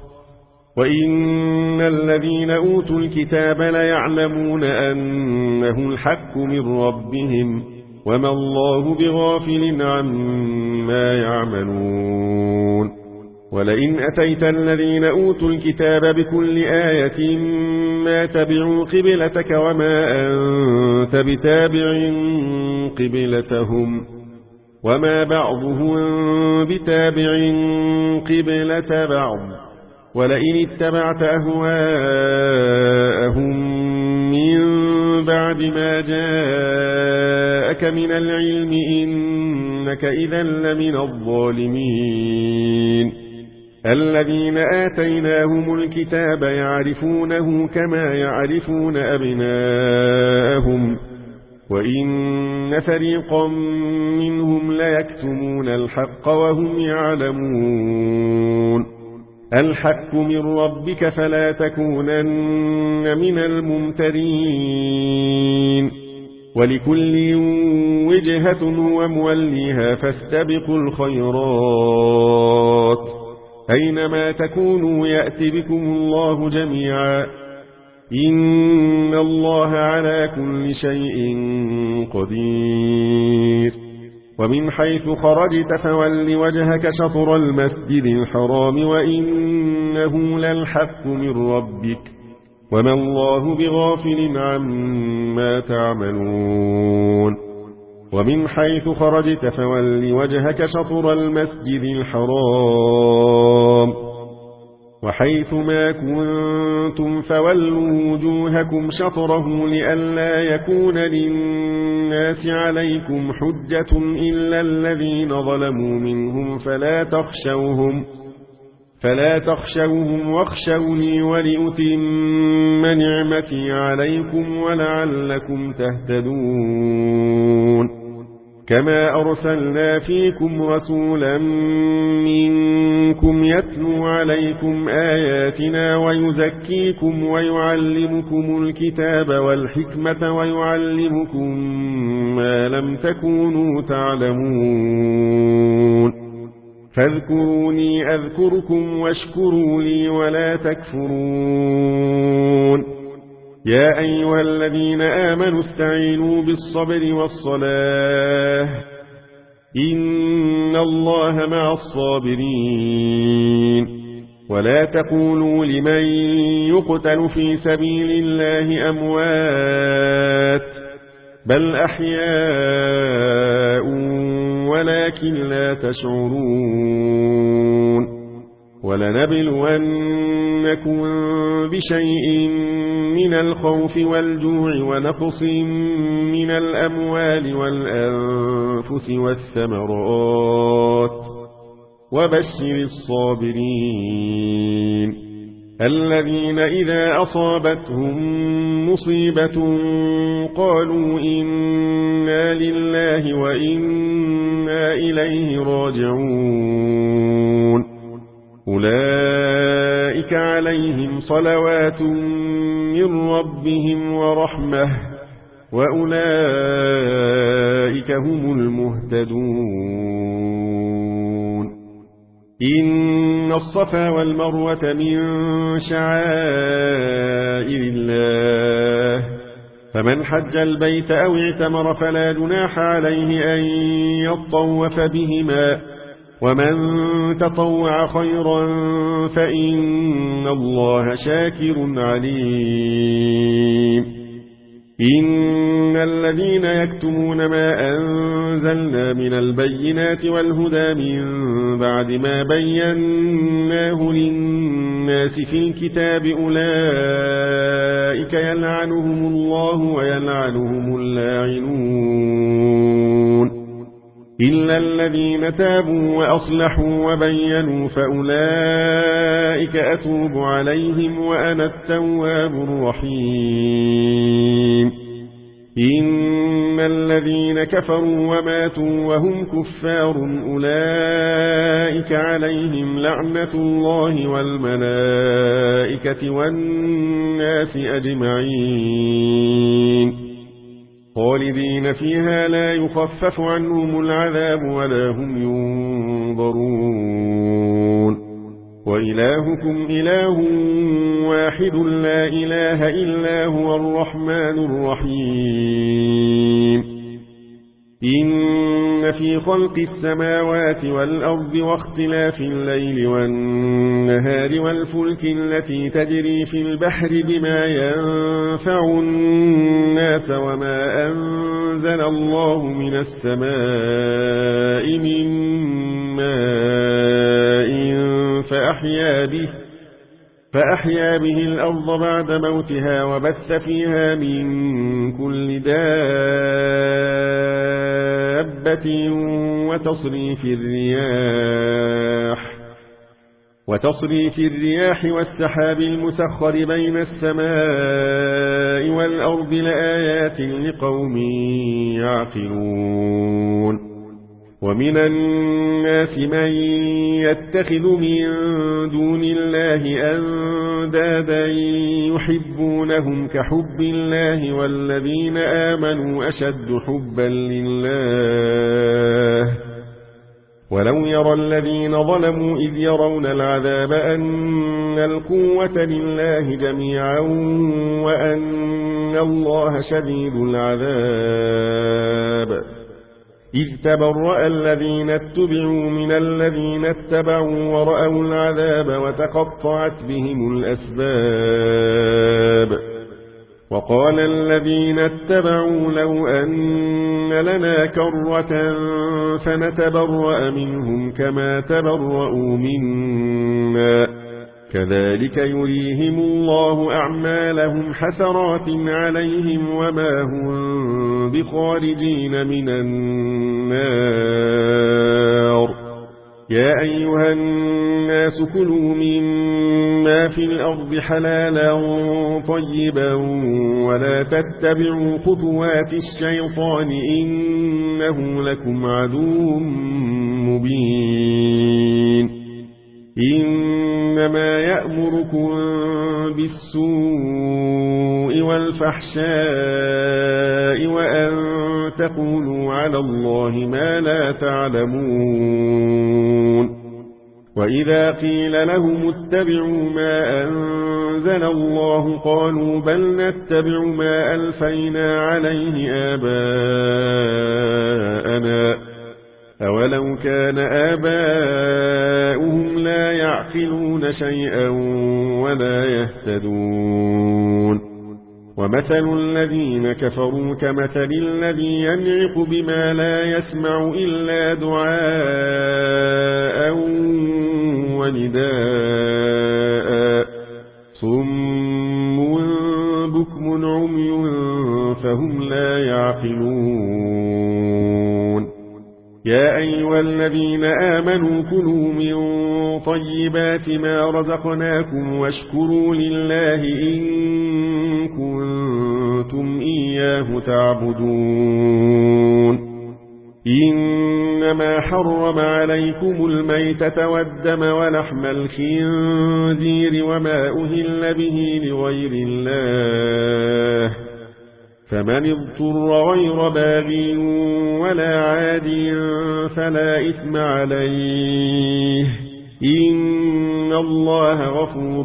وإن الذين أوتوا الكتاب ليعلمون أنه الحق من ربهم وما الله بغافل عما يعملون ولئن أتيت الذين أوتوا الكتاب بكل آية ما تبعوا قبلتك وما أنت بتابع قبلتهم وما بعضهم بتابع قبلة بعض ولئن اتبعت أهواءهم من بعد ما جاءك من العلم إنك إذا لمن الظالمين الذين آتيناهم الكتاب يعرفونه كما يعرفون أبناءهم وإن فريقا منهم ليكتمون الحق وهم يعلمون الحق من ربك فلا تكونن من الممترين ولكل وجهة هو موليها فاستبقوا الخيرات أينما تكونوا يأتي بكم الله جميعا إن الله على كل شيء قدير ومن حيث خرجت فول وجهك شطر المسجد الحرام وإنه للحق من ربك وما الله بغافل عما تعملون ومن حيث خرجت فول وجهك شطر المسجد الحرام وحيث ما كنتم فولوا وجوهكم شطره لئلا يكون للناس عليكم حجة إلا الذين ظلموا منهم فلا تخشوهم فلا تخشوهم واخشوني ولأتم نعمتي عليكم ولعلكم تهتدون كما أرسلنا فيكم رسولا منكم يتلو عليكم آياتنا ويزكيكم ويعلمكم الكتاب والحكمة ويعلمكم ما لم تكونوا تعلمون فاذكروني أذكركم واشكروا لي ولا تكفرون يا أيها الذين آمنوا استعينوا بالصبر والصلاة إن الله مع الصابرين ولا تقولوا لمن يقتل في سبيل الله أموات بل أحياء ولكن لا تشعرون ولنبلونكم بشيء من الخوف والجوع ونقص من الأموال والأنفس والثمرات وبشر الصابرين الذين إذا أصابتهم مصيبة قالوا إنا لله وإنا إليه راجعون أولئك عليهم صلوات من ربهم ورحمة وأولئك هم المهتدون إن الصفا والمروة من شعائر الله فمن حج البيت أو اعتمر فلا جناح عليه أن يطوف بهما ومن تطوع خيرا فإن الله شاكر عليم إن الذين يكتمون ما أنزلنا من البينات والهدى من بعد ما بيناه للناس في الكتاب أولئك يلعنهم الله ويلعنهم اللاعنون إلا الذين تابوا وأصلحوا وبينوا فأولئك أتوب عليهم وأنا التواب الرحيم إن الذين كفروا وماتوا وهم كفار أولئك عليهم لعنة الله والملائكة والناس أجمعين خالدين فيها لا يخفف عنهم العذاب ولا هم ينظرون وإلهكم إله واحد لا إله إلا هو الرحمن الرحيم إن في خلق السماوات والأرض واختلاف الليل والنهار والفلك التي تجري في البحر بما ينفع الناس وما أنزل الله من السماء من ماء فأحيا به فأحيا به الأرض بعد موتها وبث فيها من كل دابة وتصريف الرياح وتصريف الرياح والسحاب المسخر بين السماء والأرض لآيات لقوم يعقلون ومن الناس من يتخذ من دون الله أندادا يحبونهم كحب الله والذين آمنوا أشد حبا لله ولو يرى الذين ظلموا إذ يرون العذاب أن القوة لله جميعا وأن الله شديد العذاب إذ تبرأ الذين اتبعوا من الذين اتبعوا ورأوا العذاب وتقطعت بهم الأسباب وقال الذين اتبعوا لو أن لنا كرة فنتبرأ منهم كما تبرأوا منا كذلك يريهم الله أعمالهم حسرات عليهم وما هم بخارجين من النار يا أيها الناس كلوا مما في الأرض حلالا طيبا ولا تتبعوا خطوات الشيطان إنه لكم عدو مبين إنما يأمركم بالسوء والفحشاء وأن تقولوا على الله ما لا تعلمون وإذا قيل لهم اتبعوا ما أنزل الله قالوا بل نتبع ما ألفينا عليه آباءنا أولو كان آباؤهم لا يعقلون شيئا ولا يهتدون ومثل الذين كفروا كمثل الذي ينعق بما لا يسمع إلا دعاء ونداء صم بكم عمي فهم لا يعقلون يا أيها الذين آمنوا كلوا من طيبات ما رزقناكم واشكروا لله إن كنتم إياه تعبدون إنما حرم عليكم الميتة والدم ولحم الخنزير وما أهل به لغير الله فمن اضطر غير باغ ولا عاد فلا إثم عليه إن الله غفور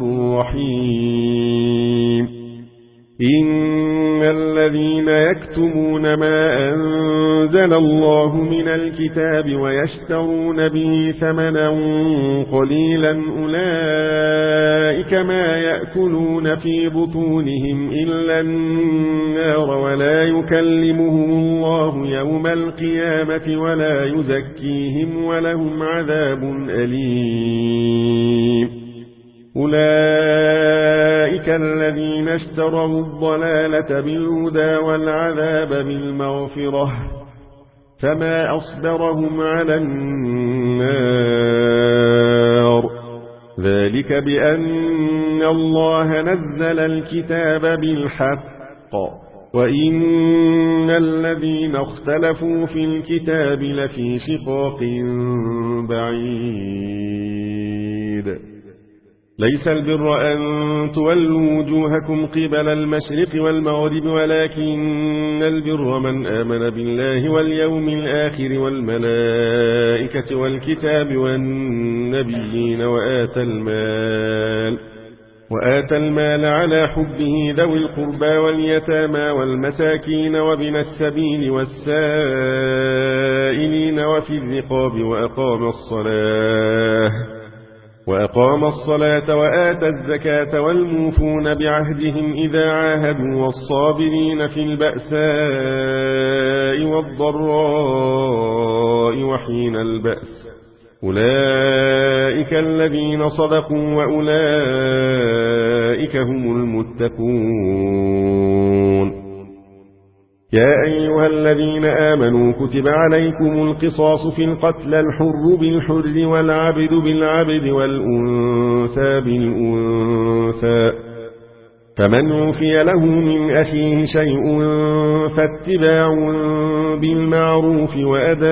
رحيم إن الذين يكتمون ما أنزل أنزل الله من الكتاب ويشترون به ثمنا قليلا أولئك ما يأكلون في بطونهم إلا النار ولا يكلمهم الله يوم القيامة ولا يزكيهم ولهم عذاب أليم. أولئك الذين اشتروا الضلالة بالهدى والعذاب بالمغفرة فما أصبرهم على النار. ذلك بأن الله نزل الكتاب بالحق وإن الذين اختلفوا في الكتاب لفي شقاق بعيد. ليس البر أن تولوا وجوهكم قبل المشرق والمغرب ولكن البر من آمن بالله واليوم الآخر والملائكة والكتاب والنبيين وآتى المال وآتى المال على حبه ذوي القربى واليتامى والمساكين وابن السبيل والسائلين وفي الرقاب وأقام الصلاة وأقام الصلاة وآتى الزكاة والموفون بعهدهم إذا عاهدوا والصابرين في البأساء والضراء وحين البأس أولئك الذين صدقوا وأولئك هم المتقون. يا أيها الذين آمنوا كتب عليكم القصاص في القتل الحر بالحر والعبد بالعبد والأنثى بالأنثى فمن عفي له من أخيه شيء فاتباع بالمعروف وأداء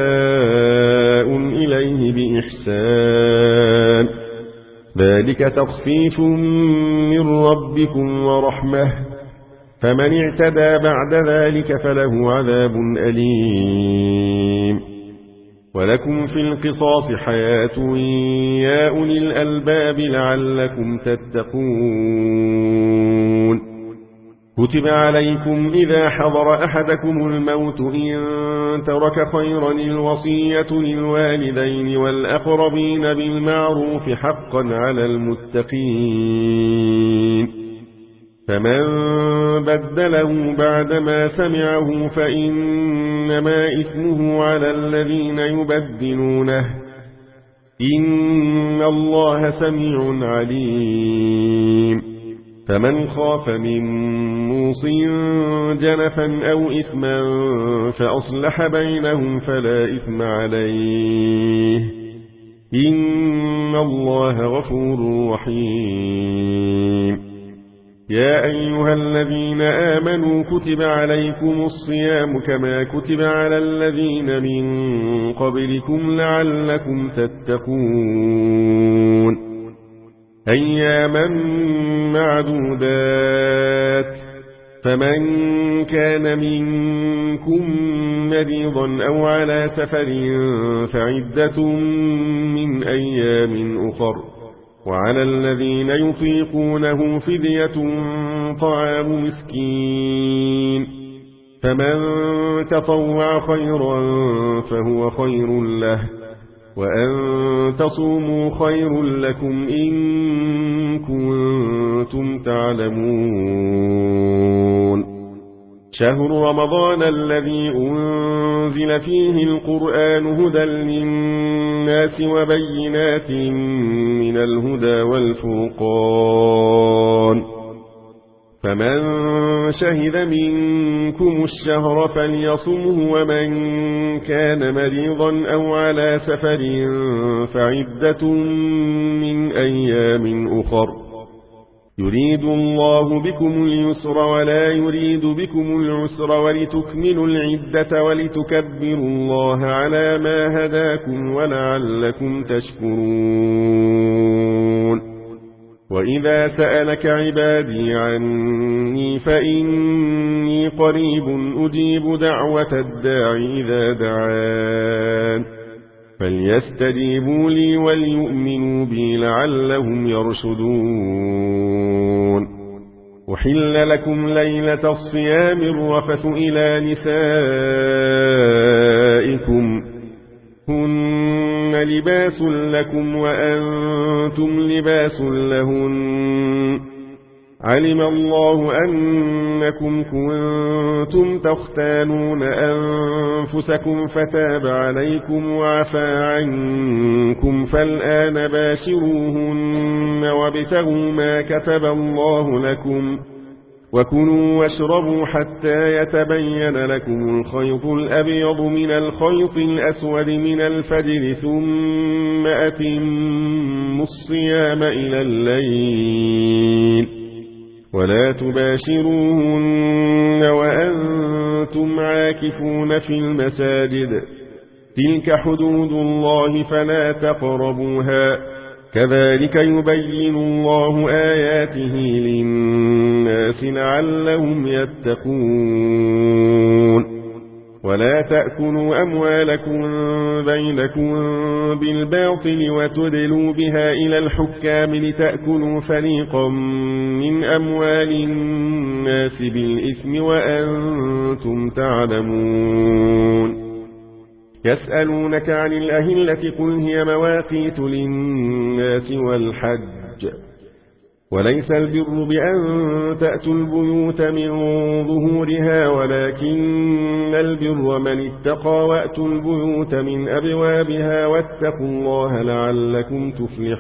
إليه بإحسان ذلك تخفيف من ربكم ورحمة فمن اعتدى بعد ذلك فله عذاب أليم. ولكم في القصاص حياة يا أولي الألباب لعلكم تتقون. كتب عليكم إذا حضر أحدكم الموت إن ترك خيرا الوصية للوالدين والأقربين بالمعروف حقا على المتقين. فمن بدله بعدما سمعه فإنما إثمه على الذين يبدلونه إن الله سميع عليم. فمن خاف من موص جنفا أو إثما فأصلح بينهم فلا إثم عليه إن الله غفور رحيم. يا أيها الذين آمنوا كتب عليكم الصيام كما كتب على الذين من قبلكم لعلكم تتقون. أياما معدودات فمن كان منكم مريضا أو على سفر فعدة من أيام أخر وعلى الذين يطيقونه فدية طعام مسكين فمن تطوع خيرا فهو خير له وأن تصوموا خير لكم إن كنتم تعلمون. شهر رمضان الذي أنزل فيه القرآن هدى للناس وبينات من الهدى والفرقان فمن شهد منكم الشهر فليصمه ومن كان مريضا أو على سفر فعدة من أيام أخر يريد الله بكم اليسر ولا يريد بكم العسر ولتكملوا العدة ولتكبروا الله على ما هداكم ولعلكم تشكرون. وإذا سألك عبادي عني فإني قريب أجيب دعوة الداعي إذا دعان فليستجيبوا لي وليؤمنوا بي لعلهم يرشدون. أحل لكم ليلة الصيام الرفث إلى نسائكم هن لباس لكم وأنتم لباس لهن علم الله أنكم كنتم تختانون أنفسكم فتاب عليكم وعفى عنكم فالآن باشروهن وابتغوا ما كتب الله لكم وكلوا واشربوا حتى يتبين لكم الخيط الأبيض من الخيط الأسود من الفجر ثم أتموا الصيام إلى الليل ولا تباشروهن وأنتم عاكفون في المساجد تلك حدود الله فلا تقربوها كذلك يبين الله آياته للناس لعلهم يتقون ولا تأكلوا أموالكم بينكم بالباطل وتدلوا بها إلى الحكام لتأكلوا فريقا من أموال الناس بالإثم وأنتم تعلمون يسألونك عن الأهلة قل هي مواقيت للناس والحج وليس البر بأن تأتوا البيوت من ظهورها ولكن البر من اتقى وأتوا البيوت من أبوابها واتقوا الله لعلكم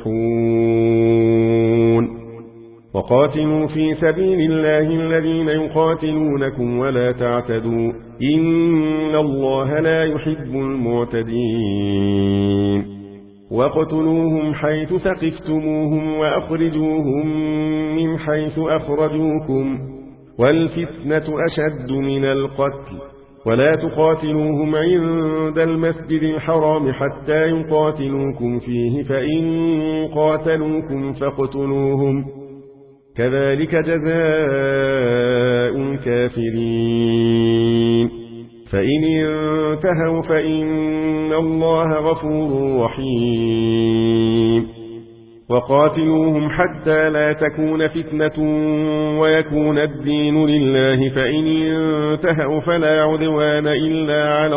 تفلحون وقاتلوا في سبيل الله الذين يقاتلونكم ولا تعتدوا إن الله لا يحب المعتدين واقتلوهم حيث ثقفتموهم وأخرجوهم من حيث أخرجوكم والفتنة أشد من القتل ولا تقاتلوهم عند المسجد الحرام حتى يقاتلوكم فيه فإن قاتلوكم فاقتلوهم كذلك جزاء الكافرين فإن انتهوا فإن الله غفور رحيم وقاتلوهم حتى لا تكون فتنة ويكون الدين لله فإن انتهوا فلا عدوان إلا على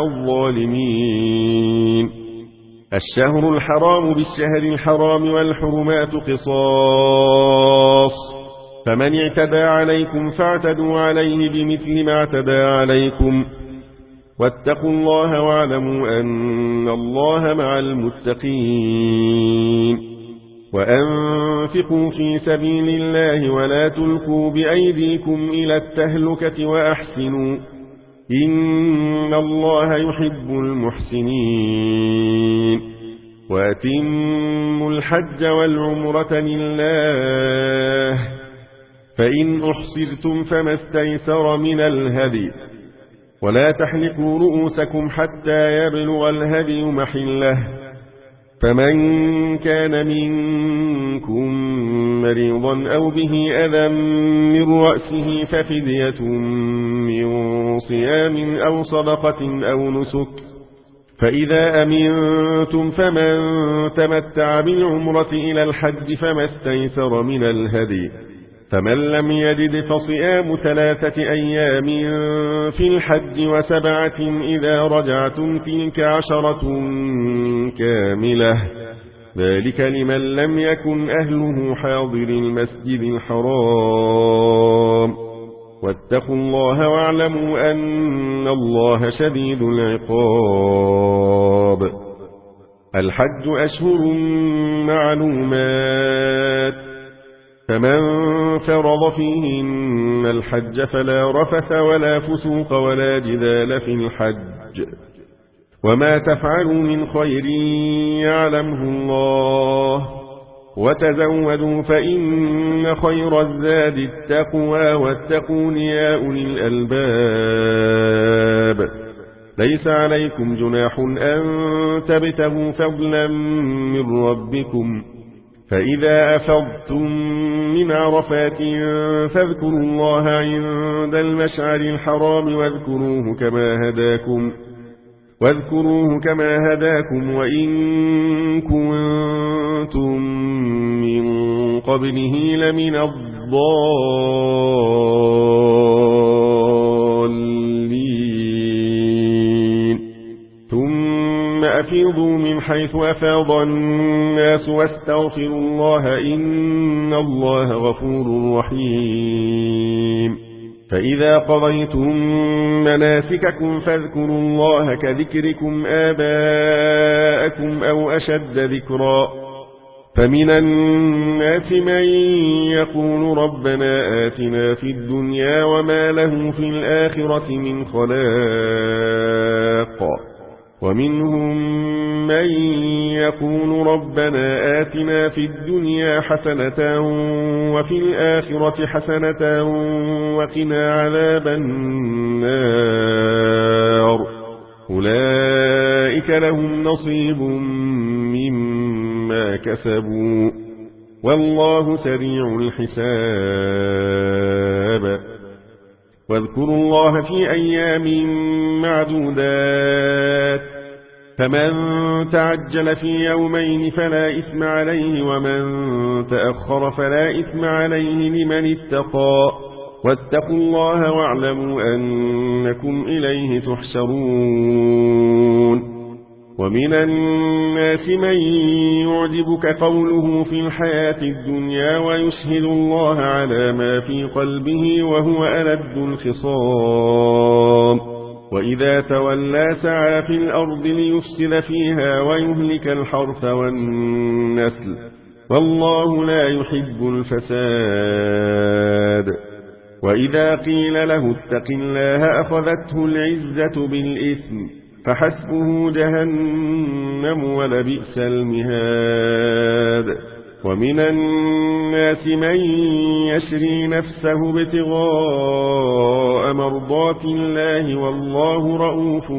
الظالمين الشهر الحرام بالشهر الحرام والحرمات قصاص فمن اعتدى عليكم فاعتدوا عليه بمثل ما اعتدى عليكم واتقوا الله واعلموا أن الله مع المتقين وأنفقوا في سبيل الله ولا تلقوا بأيديكم إلى التهلكة وأحسنوا إن الله يحب المحسنين وأتموا الحج والعمرة لله فإن أحصرتم فما استيسر من الهدي ولا تحلقوا رؤوسكم حتى يبلغ الهدي محله فمن كان منكم مريضا أو به أذى من رأسه ففدية من صيام أو صدقة أو نسك فإذا أمنتم فمن تمتع بالعمرة إلى الحج فما استيسر من الهدي فمن لم يجد فصيام ثلاثة أيام في الحج وسبعة إذا رجعتم تلك عشرة كاملة ذلك لمن لم يكن أهله حاضر المسجد الحرام واتقوا الله واعلموا أن الله شديد العقاب الحج أشهر معلومات فمن فرض فيهن الحج فلا رفث ولا فسوق ولا جدال في الحج وما تفعلوا من خير يعلمه الله وتزودوا فإن خير الزاد التقوى واتقون يا أولي الألباب ليس عليكم جناح أن تبتغوا فضلا من ربكم فإذا أفضتم من عرفات فاذكروا الله عند المشعر الحرام واذكروه كما هداكم واذكروه كما هداكم وإن كنتم من قبله لمن الضالين ثم أفيضوا من حيث أفاض الناس واستغفروا الله إن الله غفور رحيم فإذا قضيتم مناسككم فاذكروا الله كذكركم آباءكم أو أشد ذكرا فمن الناس من يقول ربنا آتنا في الدنيا وما له في الآخرة من خلاق ومنهم من يقول ربنا آتنا في الدنيا حسنة وفي الآخرة حسنة وقنا عذاب النار أولئك لهم نصيب مما كسبوا والله سريع الحساب واذكروا الله في أيام معدودات فمن تعجل في يومين فلا إثم عليه ومن تأخر فلا إثم عليه لمن اتقى واتقوا الله واعلموا أنكم إليه تحشرون ومن الناس من يعجبك قوله في الحياة الدنيا ويشهد الله على ما في قلبه وهو ألد الخصام وإذا تولى سعى في الأرض ليفسد فيها ويهلك الحرث والنسل والله لا يحب الفساد وإذا قيل له اتق الله أخذته العزة بالإثم فحسبه جهنم ولبئس المهاد ومن الناس من يشري نفسه ابتغاء مرضات الله والله رؤوف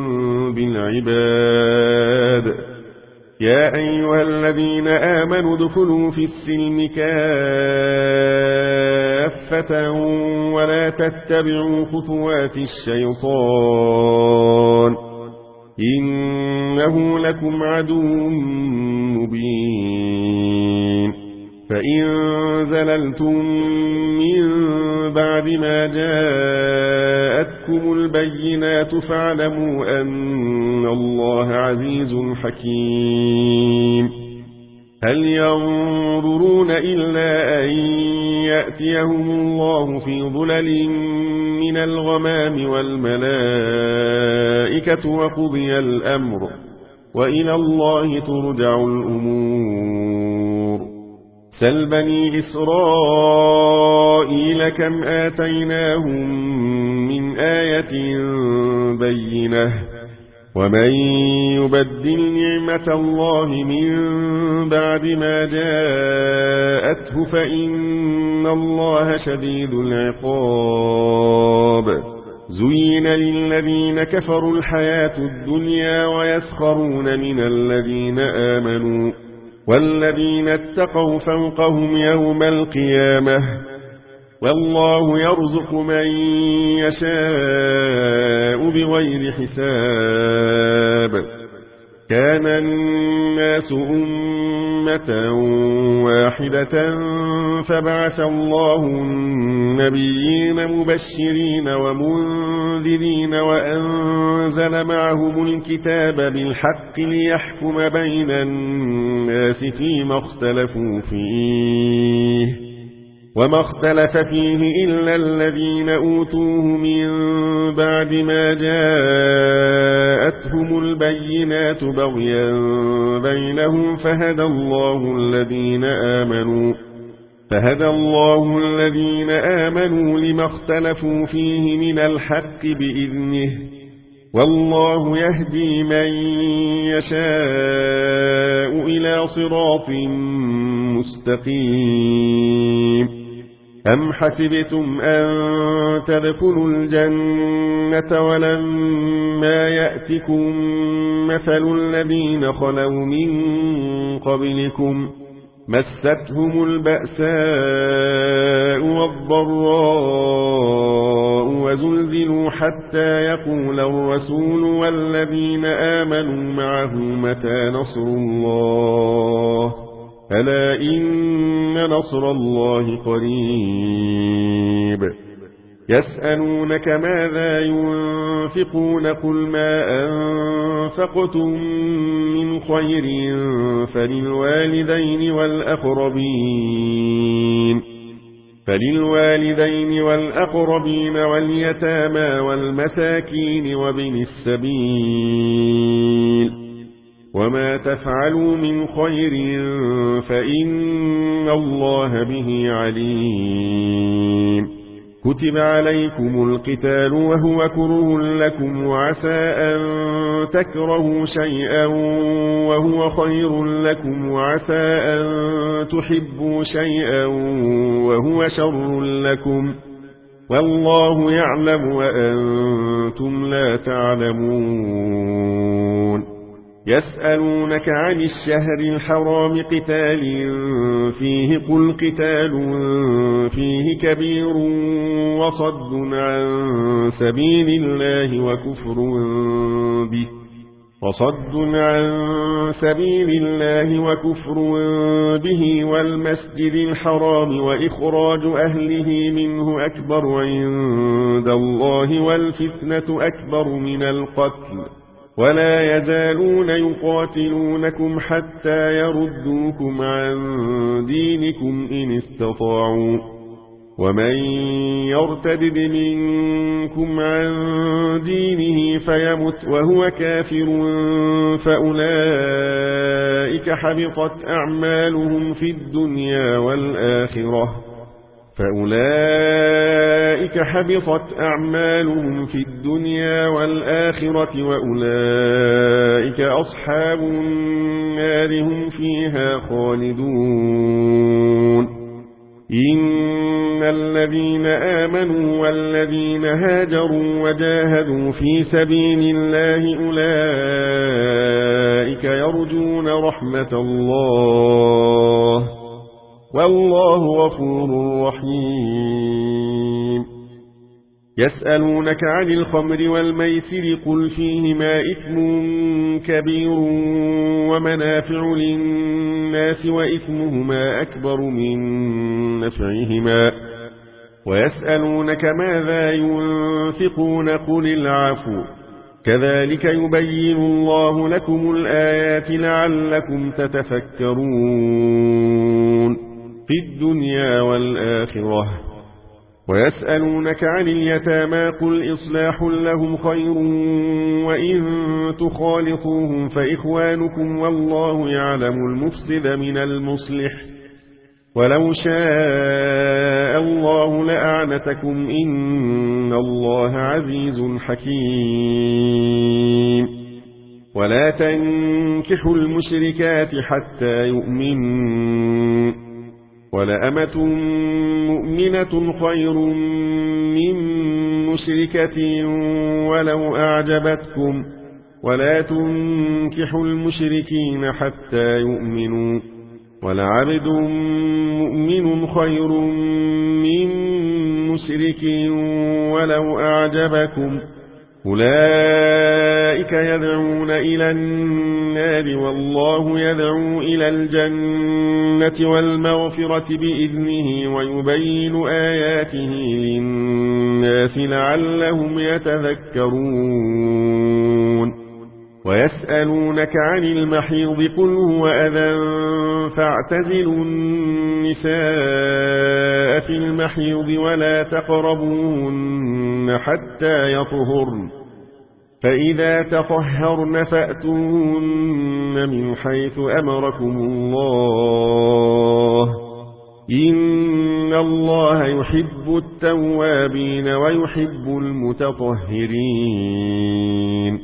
بالعباد يا أيها الذين آمنوا ادخلوا في السلم كافة ولا تتبعوا خطوات الشيطان إنه لكم عدو مبين فإن زللتم من بعد ما جاءتكم البينات فاعلموا أن الله عزيز حكيم هل ينظرون إلا أن يأتيهم الله في ظلل من الغمام والملائكة وقضي الأمر وإلى الله ترجع الأمور سل بني إسرائيل كم آتيناهم من آية بينة ومن يبدل نعمة الله من بعد ما جاءته فإن الله شديد العقاب زين للذين كفروا الحياة الدنيا ويسخرون من الذين آمنوا والذين اتقوا فوقهم يوم القيامة والله يرزق من يشاء بغير حساب كان الناس أمة واحدة فبعث الله النبيين مبشرين ومنذرين وأنزل معهم الكتاب بالحق ليحكم بين الناس فيما اختلفوا فيه وما اختلف فيه إلا الذين أوتوه من بعد ما جاءتهم البينات بغيا بينهم فهدى الله الذين آمنوا فهدى الله الذين آمنوا لما اختلفوا فيه من الحق بإذنه والله يهدي من يشاء إلى صراط مستقيم أم حسبتم أن تدخلوا الجنة ولما يأتكم مثل الذين خلوا من قبلكم مستهم البأساء والضراء وزلزلوا حتى يقول الرسول والذين آمنوا معه متى نصر الله ألا إن نصر الله قريب يسألونك ماذا ينفقون قل ما أنفقتم من خير فللوالدين والأقربين فللوالدين والأقربين واليتامى والمساكين وابن السبيل وما تفعلوا من خير فإن الله به عليم كتب عليكم القتال وهو كره لكم وعسى أن تكرهوا شيئا وهو خير لكم وعسى أن تحبوا شيئا وهو شر لكم والله يعلم وأنتم لا تعلمون يسألونك عن الشهر الحرام قتال فيه قل قتال فيه كبير وصد عن سبيل الله وكفر به وصد عن سبيل الله وكفر به والمسجد الحرام وإخراج أهله منه أكبر عند الله والفتنة أكبر من القتل ولا يزالون يقاتلونكم حتى يردوكم عن دينكم إن استطاعوا ومن يرتد منكم عن دينه فيمت وهو كافر فأولئك حبطت أعمالهم في الدنيا والآخرة فأولئك حبطت أعمالهم في الدنيا والآخرة وأولئك أصحاب النار هم فيها خالدون إن الذين آمنوا والذين هاجروا وجاهدوا في سبيل الله أولئك يرجون رحمة الله والله غفور رحيم يسألونك عن الخمر والميسر قل فيهما إثم كبير ومنافع للناس وإثمهما أكبر من نفعهما ويسألونك ماذا ينفقون قل العفو كذلك يبين الله لكم الآيات لعلكم تتفكرون في الدنيا والآخرة ويسألونك عن اليتامى قل إصلاح لهم خير وإن تخالطوهم فإخوانكم والله يعلم المفسد من المصلح ولو شاء الله لأعنتكم إن الله عزيز حكيم ولا تنكحوا المشركات حتى يؤمنوا ولأمة مؤمنة خير من مشركة ولو أعجبتكم ولا تنكحوا المشركين حتى يؤمنوا ولعبد مؤمن خير من مشرك ولو أعجبكم أولئك يدعون إلى النار والله يدعو إلى الجنة والمغفرة بإذنه ويبين آياته للناس لعلهم يتذكرون ويسألونك عن المحيض قل هو أذى فاعتزلوا النساء في المحيض ولا تقربوهن حتى يطهرن فإذا تطهرن فأتوهن من حيث أمركم الله إن الله يحب التوابين ويحب المتطهرين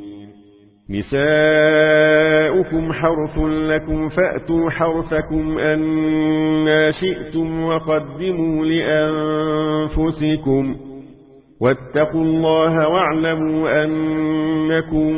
نساؤكم حرث لكم فأتوا حرثكم أنى شئتم وقدموا لأنفسكم واتقوا الله واعلموا أنكم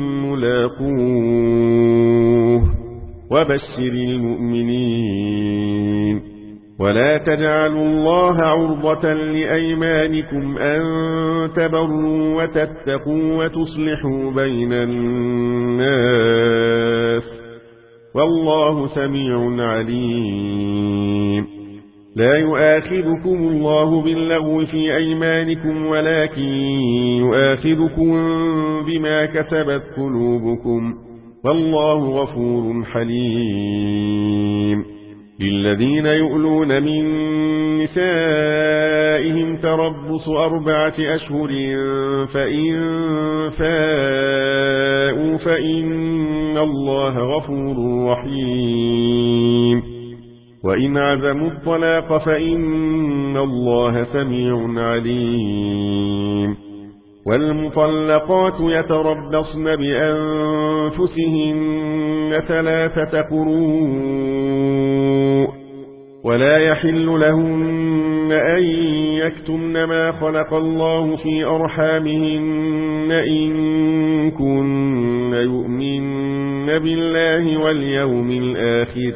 ملاقوه وبشر المؤمنين ولا تجعلوا الله عرضة لأيمانكم أن تبروا وتتقوا وتصلحوا بين الناس والله سميع عليم. لا يؤاخذكم الله باللغو في أيمانكم ولكن يؤاخذكم بما كسبت قلوبكم، والله غفور حليم. للذين يؤلون من نسائهم تربص أربعة أشهر، فإن فاءوا فإن الله غفور رحيم. وإن عزموا الطلاق فإن الله سميع عليم. والمطلقات يتربصن بأنفسهن ثلاثة قروء، ولا يحل لهن أن يكتمن ما خلق الله في أرحامهن إن كن يؤمن بالله واليوم الآخر،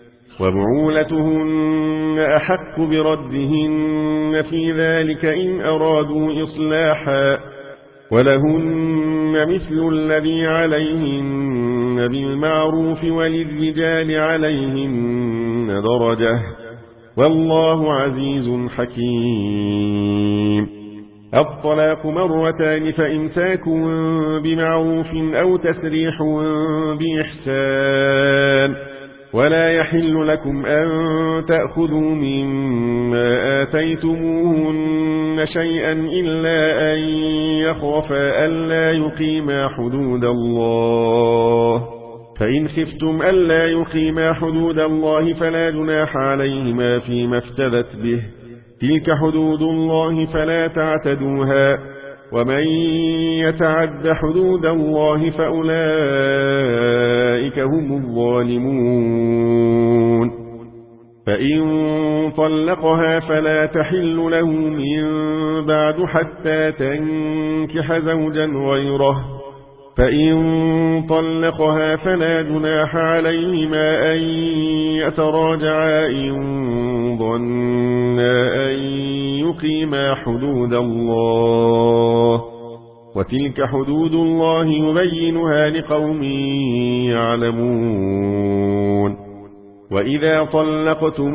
وبعولتهن أحق بردهن في ذلك إن أرادوا إصلاحا، ولهن مثل الذي عليهن بالمعروف وللرجال عليهن درجة، والله عزيز حكيم. الطلاق مرتان، فإمساك بمعروف أو تسريح بإحسان، ولا يحل لكم أن تأخذوا مما آتيتموهن شيئا إلا أن يخافا ألا يقيما حدود الله، فإن خفتم ألا يقيما حدود الله فلا جناح عليهما فيما افتدت به، تلك حدود الله فلا تعتدوها، ومن يتعد حدود الله فأولئك هم الظالمون. فإن طلقها فلا تحل له من بعد حتى تنكح زوجا غيره، فإن طلقها فلا جناح عليهما أن يتراجعا إن ظنا أن يقيما حدود الله، وتلك حدود الله يبينها لقوم يعلمون. وإذا طلقتم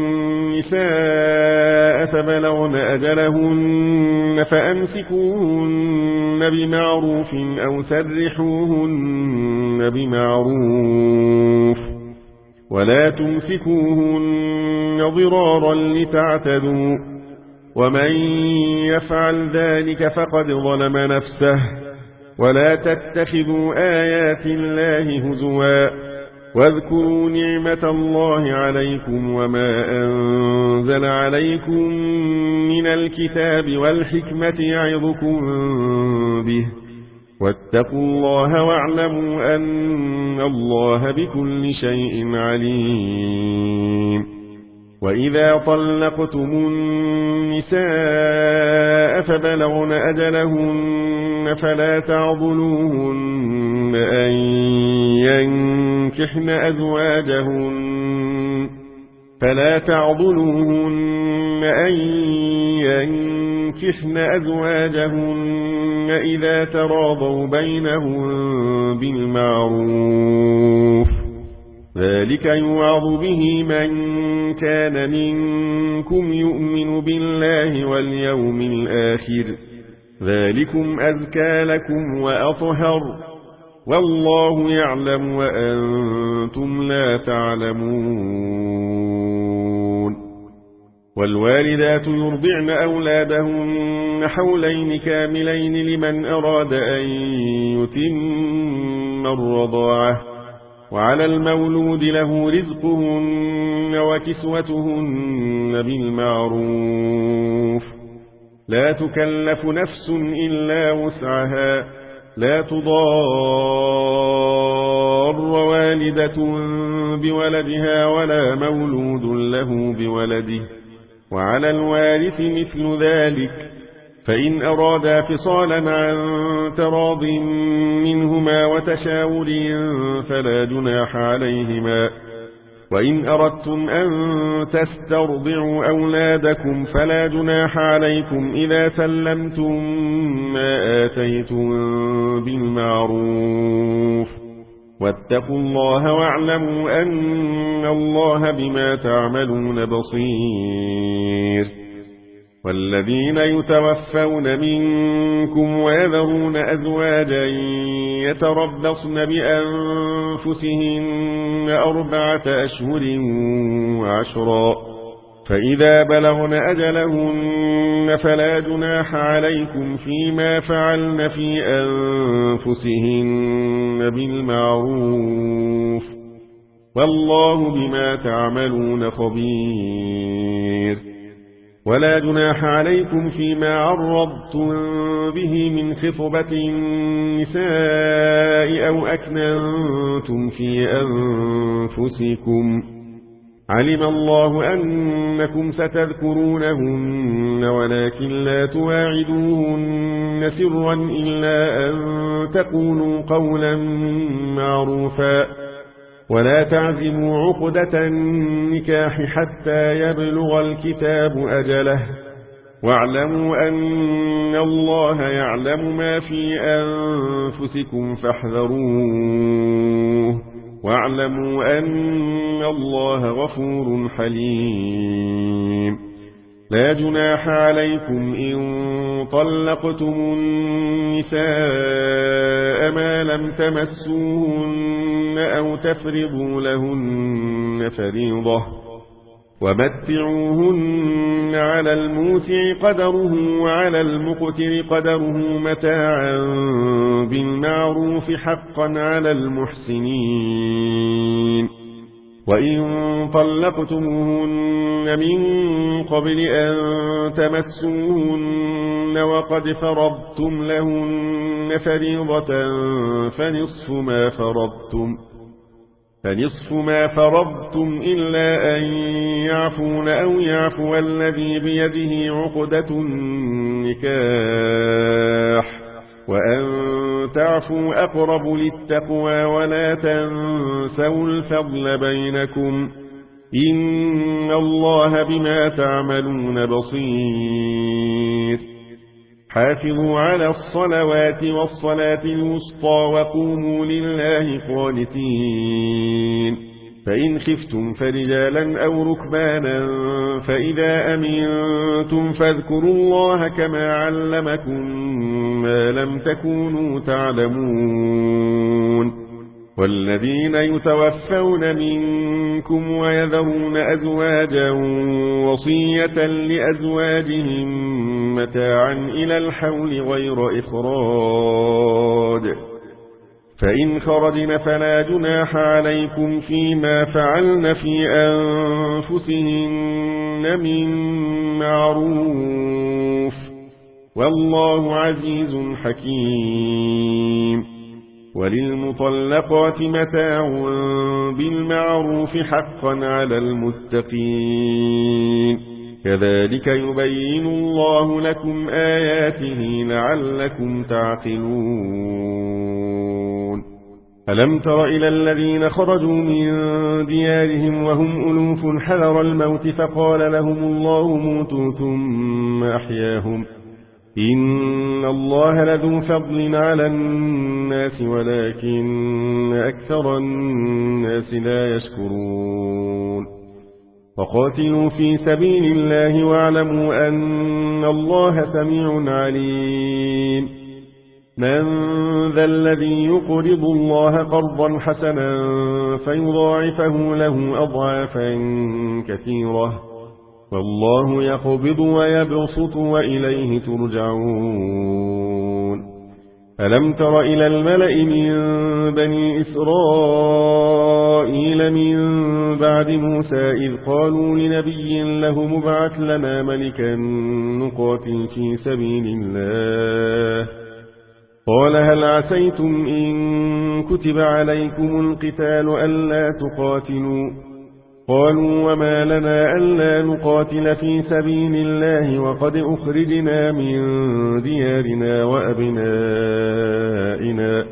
النساء فبلغن أجلهن فأمسكوهن بمعروف أو سرحوهن بمعروف، ولا تمسكوهن ضرارا لتعتدوا، ومن يفعل ذلك فقد ظلم نفسه. ولا تتخذوا آيات الله هزوا، واذكروا نعمة الله عليكم وما أنزل عليكم من الكتاب والحكمة يعظكم به، واتقوا الله واعلموا أن الله بكل شيء عليم. وإذا طلقتم النساء فبلغن أجلهن فلا تعضلوهن أن ينكحن أزواجهن فلا تعضلوهن أن ينكحن أزواجهن إذا تراضوا بينهم بالمعروف، ذلك يوعظ به من كان منكم يؤمن بالله واليوم الآخر، ذلكم أزكى لكم وأطهر، والله يعلم وأنتم لا تعلمون. والوالدات يرضعن أولادهن حولين كاملين لمن أراد أن يتم الرضاعة، وعلى المولود له رزقهن وكسوتهن بالمعروف، لا تكلف نفس إلا وسعها، لا تضار والدة بولدها ولا مولود له بولده، وعلى الوارث مثل ذلك، فإن أرادا فصالا عن تراض منهما وتشاور فلا جناح عليهما. وإن أردتم أن تسترضعوا أولادكم فلا جناح عليكم إذا سلمتم ما آتيتم بالمعروف، واتقوا الله واعلموا أن الله بما تعملون بصير. والذين يتوفون منكم ويذرون أزواجا يتربصن بأنفسهن أربعة أشهر وعشرا، فإذا بلغن أجلهن فلا جناح عليكم فيما فعلن في أنفسهن بالمعروف، والله بما تعملون خبير. ولا جناح عليكم فيما عرضتم به من خطبة النساء أو أكننتم في أنفسكم، علم الله أنكم ستذكرونهن ولكن لا تواعدوهن سرا إلا أن تقولوا قولا معروفا، ولا تعزموا عقدة النكاح حتى يبلغ الكتاب أجله، واعلموا أن الله يعلم ما في أنفسكم فاحذروه، واعلموا أن الله غفور حليم. لا جناح عليكم إن طلقتم النساء ما لم تمسوهن أو تفرضوا لهن فريضة، ومتعوهن على الموسع قدره وعلى المقتر قدره متاعا بالمعروف حقا على المحسنين. وإن طلقتموهن من قبل أن تمسوهن وقد فرضتم لهن فريضة فنصف ما فرضتم فنصف ما فرضتم إلا أن يعفون أو يعفو الذي بيده عقدة النكاح، وأن تعفوا أقرب للتقوى، ولا تنسوا الفضل بينكم، إن الله بما تعملون بصير. حافظوا على الصلوات والصلاة الوسطى وقوموا لله قانتين. فإن خفتم فرجالا أو ركبانا فإذا أمنتم فاذكروا الله كما علمكم ما لم تكونوا تعلمون. والذين يتوفون منكم ويذرون أزواجا وصية لأزواجهم متاعا إلى الحول غير إخراج، فإن خرجن فلا جناح عليكم فيما فعلن في أنفسهن من معروف، والله عزيز حكيم. وللمطلقات متاع بالمعروف حقا على المتقين، كذلك يبين الله لكم آياته لعلكم تعقلون. ألم تر إلى الذين خرجوا من ديارهم وهم ألوف حذر الموت فقال لهم الله موتوا ثم أحياهم، إن الله لذو فضل على الناس ولكن أكثر الناس لا يشكرون. وقاتلوا في سبيل الله واعلموا أن الله سميع عليم. من ذا الذي يقرض الله قرضا حسنا فيضاعفه له أضعافا كثيرة، والله يقبض ويبسط وإليه ترجعون. ألم تر إلى الملأ من بني إسرائيل من بعد موسى إذ قالوا لنبي له مبعث لنا ملكا نقاتل في سبيل الله، قال هل عسيتم إن كتب عليكم القتال ألا تقاتلوا؟ قالوا وما لنا ألا نقاتل في سبيل الله وقد أخرجنا من ديارنا وأبنائنا،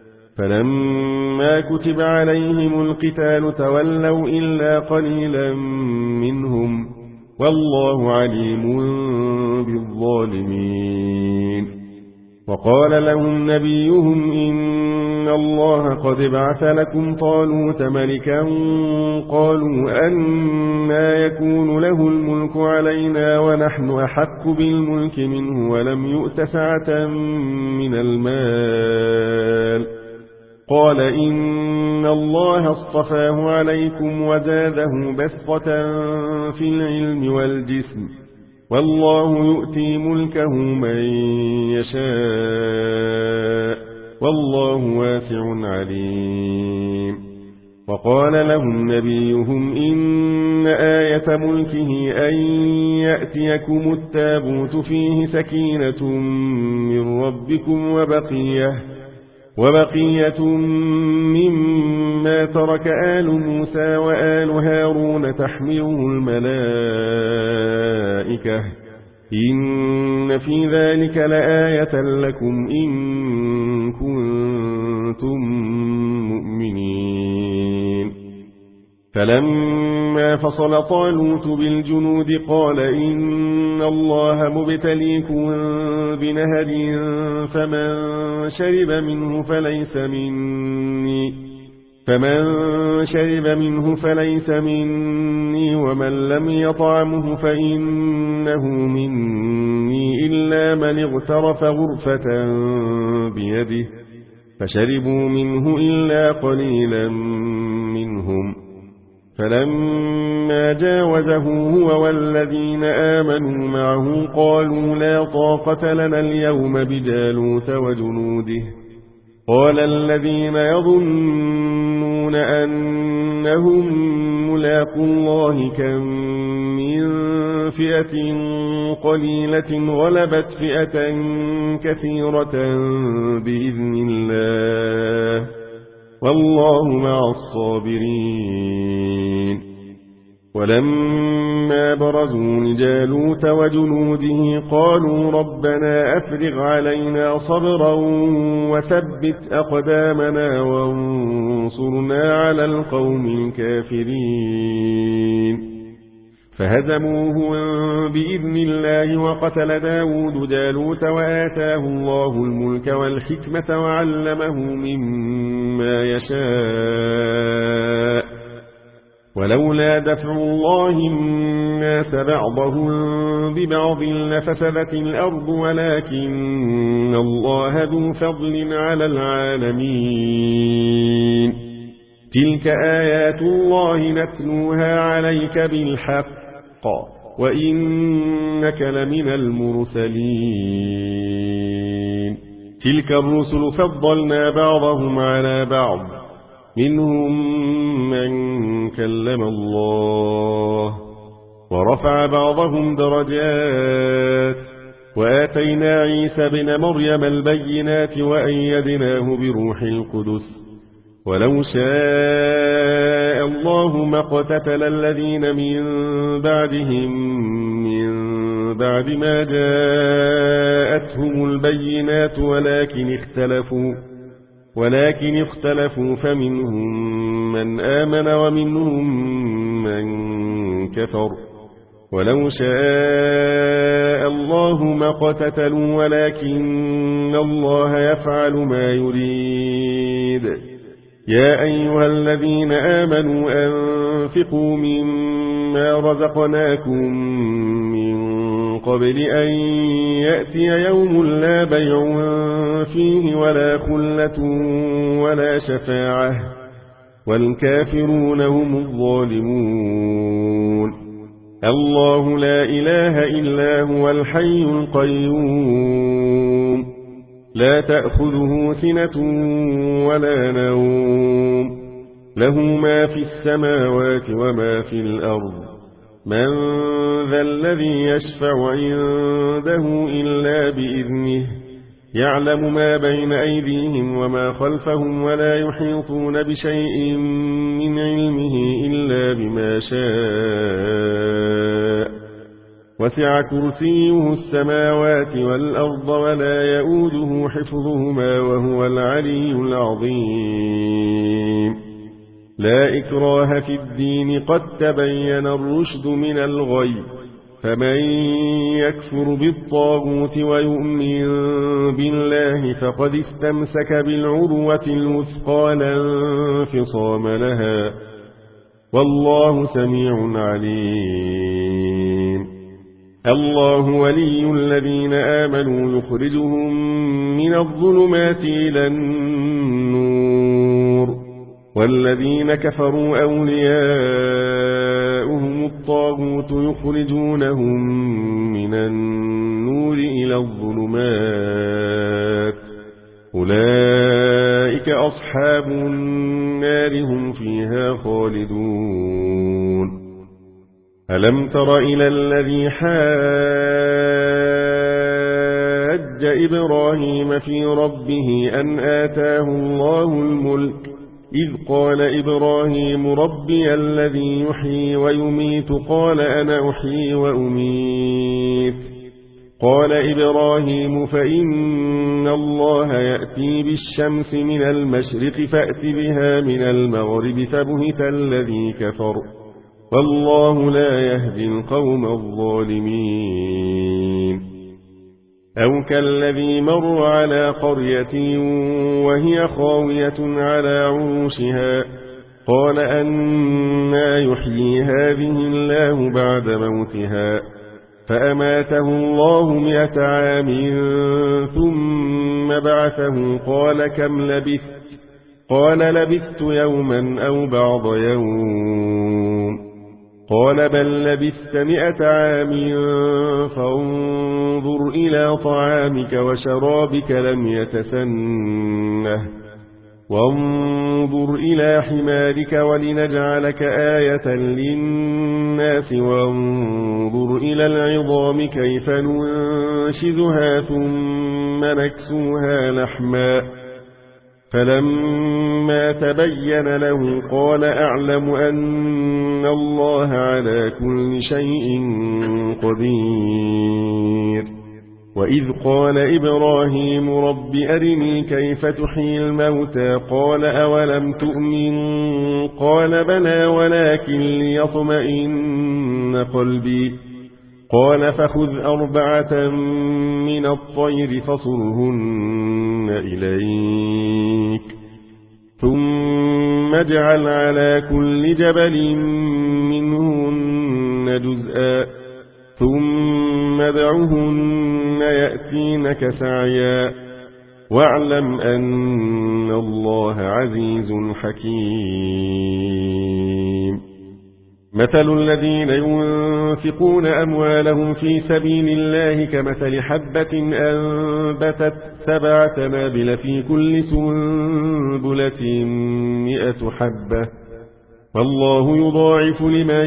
فلما كتب عليهم القتال تولوا إلا قليلا منهم، والله عليم بالظالمين. وقال لهم نبيهم إن الله قد بعث لكم طالوت ملكا قالوا أنى يكون له الملك علينا ونحن أحق بالملك منه ولم يؤت سعة من المال قال إن الله اصطفاه عليكم وزاده بسطة في العلم والجسم والله يؤتي ملكه من يشاء والله واسع عليم وقال لهم نبيهم إن آية ملكه أن يأتيكم التابوت فيه سكينة من ربكم وبقية وبقية مما ترك آل موسى وآل هارون تحمله الملائكة إن في ذلك لآية لكم إن كنتم مؤمنين فلما فصل طالوت بالجنود قال إن الله مبتليكم بنهر فمن شرب منه فليس مني فمن شرب منه فليس مني ومن لم يطعمه فإنه مني إلا من اغترف غرفة بيده فشربوا منه إلا قليلا منهم فلما جاوزه هو والذين آمنوا معه قالوا لا طاقة لنا اليوم بجالوت وجنوده قال الذين يظنون أنهم ملاقو الله كم من فئة قليلة غلبت فئة كثيرة بإذن الله والله مع الصابرين ولما برزوا لجالوت وجنوده قالوا ربنا أفرغ علينا صبرا وثبت أقدامنا وانصرنا على القوم الكافرين فهزموهم بإذن الله وقتل داود جالوت وآتاه الله الملك والحكمة وعلمه مما يشاء ولولا دفع الله الناس بعضهم ببعض لفسدت الأرض ولكن الله ذو فضل على العالمين تلك آيات الله نتلوها عليك بالحق وإنك لمن المرسلين تلك الرسل فضلنا بعضهم على بعض منهم من كلم الله ورفع بعضهم درجات وآتينا عيسى بن مريم البينات وأيدناه بروح القدس ولو شاء الله ما اقتتل الذين من بعدهم من بعد ما جاءتهم البينات ولكن اختلفوا ولكن اختلفوا فمنهم من آمن ومنهم من كفر ولو شاء الله ما اقتتلوا ولكن الله يفعل ما يريد يا أيها الذين آمنوا أنفقوا مما رزقناكم من قبل أن يأتي يوم لا بيع فيه ولا خلة ولا شفاعة والكافرون هم الظالمون الله لا إله إلا هو الحي القيوم لا تأخذه سنة ولا نوم له ما في السماوات وما في الأرض من ذا الذي يشفع عنده إلا بإذنه يعلم ما بين أيديهم وما خلفهم ولا يحيطون بشيء من علمه إلا بما شاء وسع كرسيه السماوات والأرض ولا يؤوده حفظهما وهو العلي العظيم لا إكراه في الدين قد تبين الرشد من الغي فمن يكفر بالطاغوت ويؤمن بالله فقد استمسك بالعروة الوثقى لا انفصام لها والله سميع عليم. الله ولي الذين آمنوا يخرجهم من الظلمات إلى النور والذين كفروا أولياؤهم الطاغوت يخرجونهم من النور إلى الظلمات أولئك أصحاب النار هم فيها خالدون. ألم تر إلى الذي حاج إبراهيم في ربه أن آتاه الله الملك إذ قال إبراهيم ربي الذي يحيي ويميت قال أنا أحيي وأميت قال إبراهيم فإن الله يأتي بالشمس من المشرق فأت بها من المغرب فبهت الذي كفر والله لا يهدي القوم الظالمين. أو كالذي مر على قرية وهي خاوية على عروشها قال أنى يحيي هذه الله بعد موتها فأماته الله مئة عام ثم بعثه قال كم لبثت قال لبثت يوما أو بعض يوم قال بل لبثت مئة عام فانظر إلى طعامك وشرابك لم يتسنه وانظر إلى حمارك ولنجعلك آية للناس وانظر إلى العظام كيف ننشزها ثم نكسوها لحما فلما تبين له قال أعلم أن الله على كل شيء قدير. وإذ قال إبراهيم رب أرني كيف تحيي الموتى قال أولم تؤمن قال بلى ولكن ليطمئن قلبي قال فخذ أربعة من الطير فصرهن إليك ثم اجعل على كل جبل منهن جزءا ثم ادعهن يأتينك سعيا واعلم أن الله عزيز حكيم. مثل الذين ينفقون أموالهم في سبيل الله كمثل حبة أنبتت سبع سنابل في كل سنبلة مئة حبة والله يضاعف لمن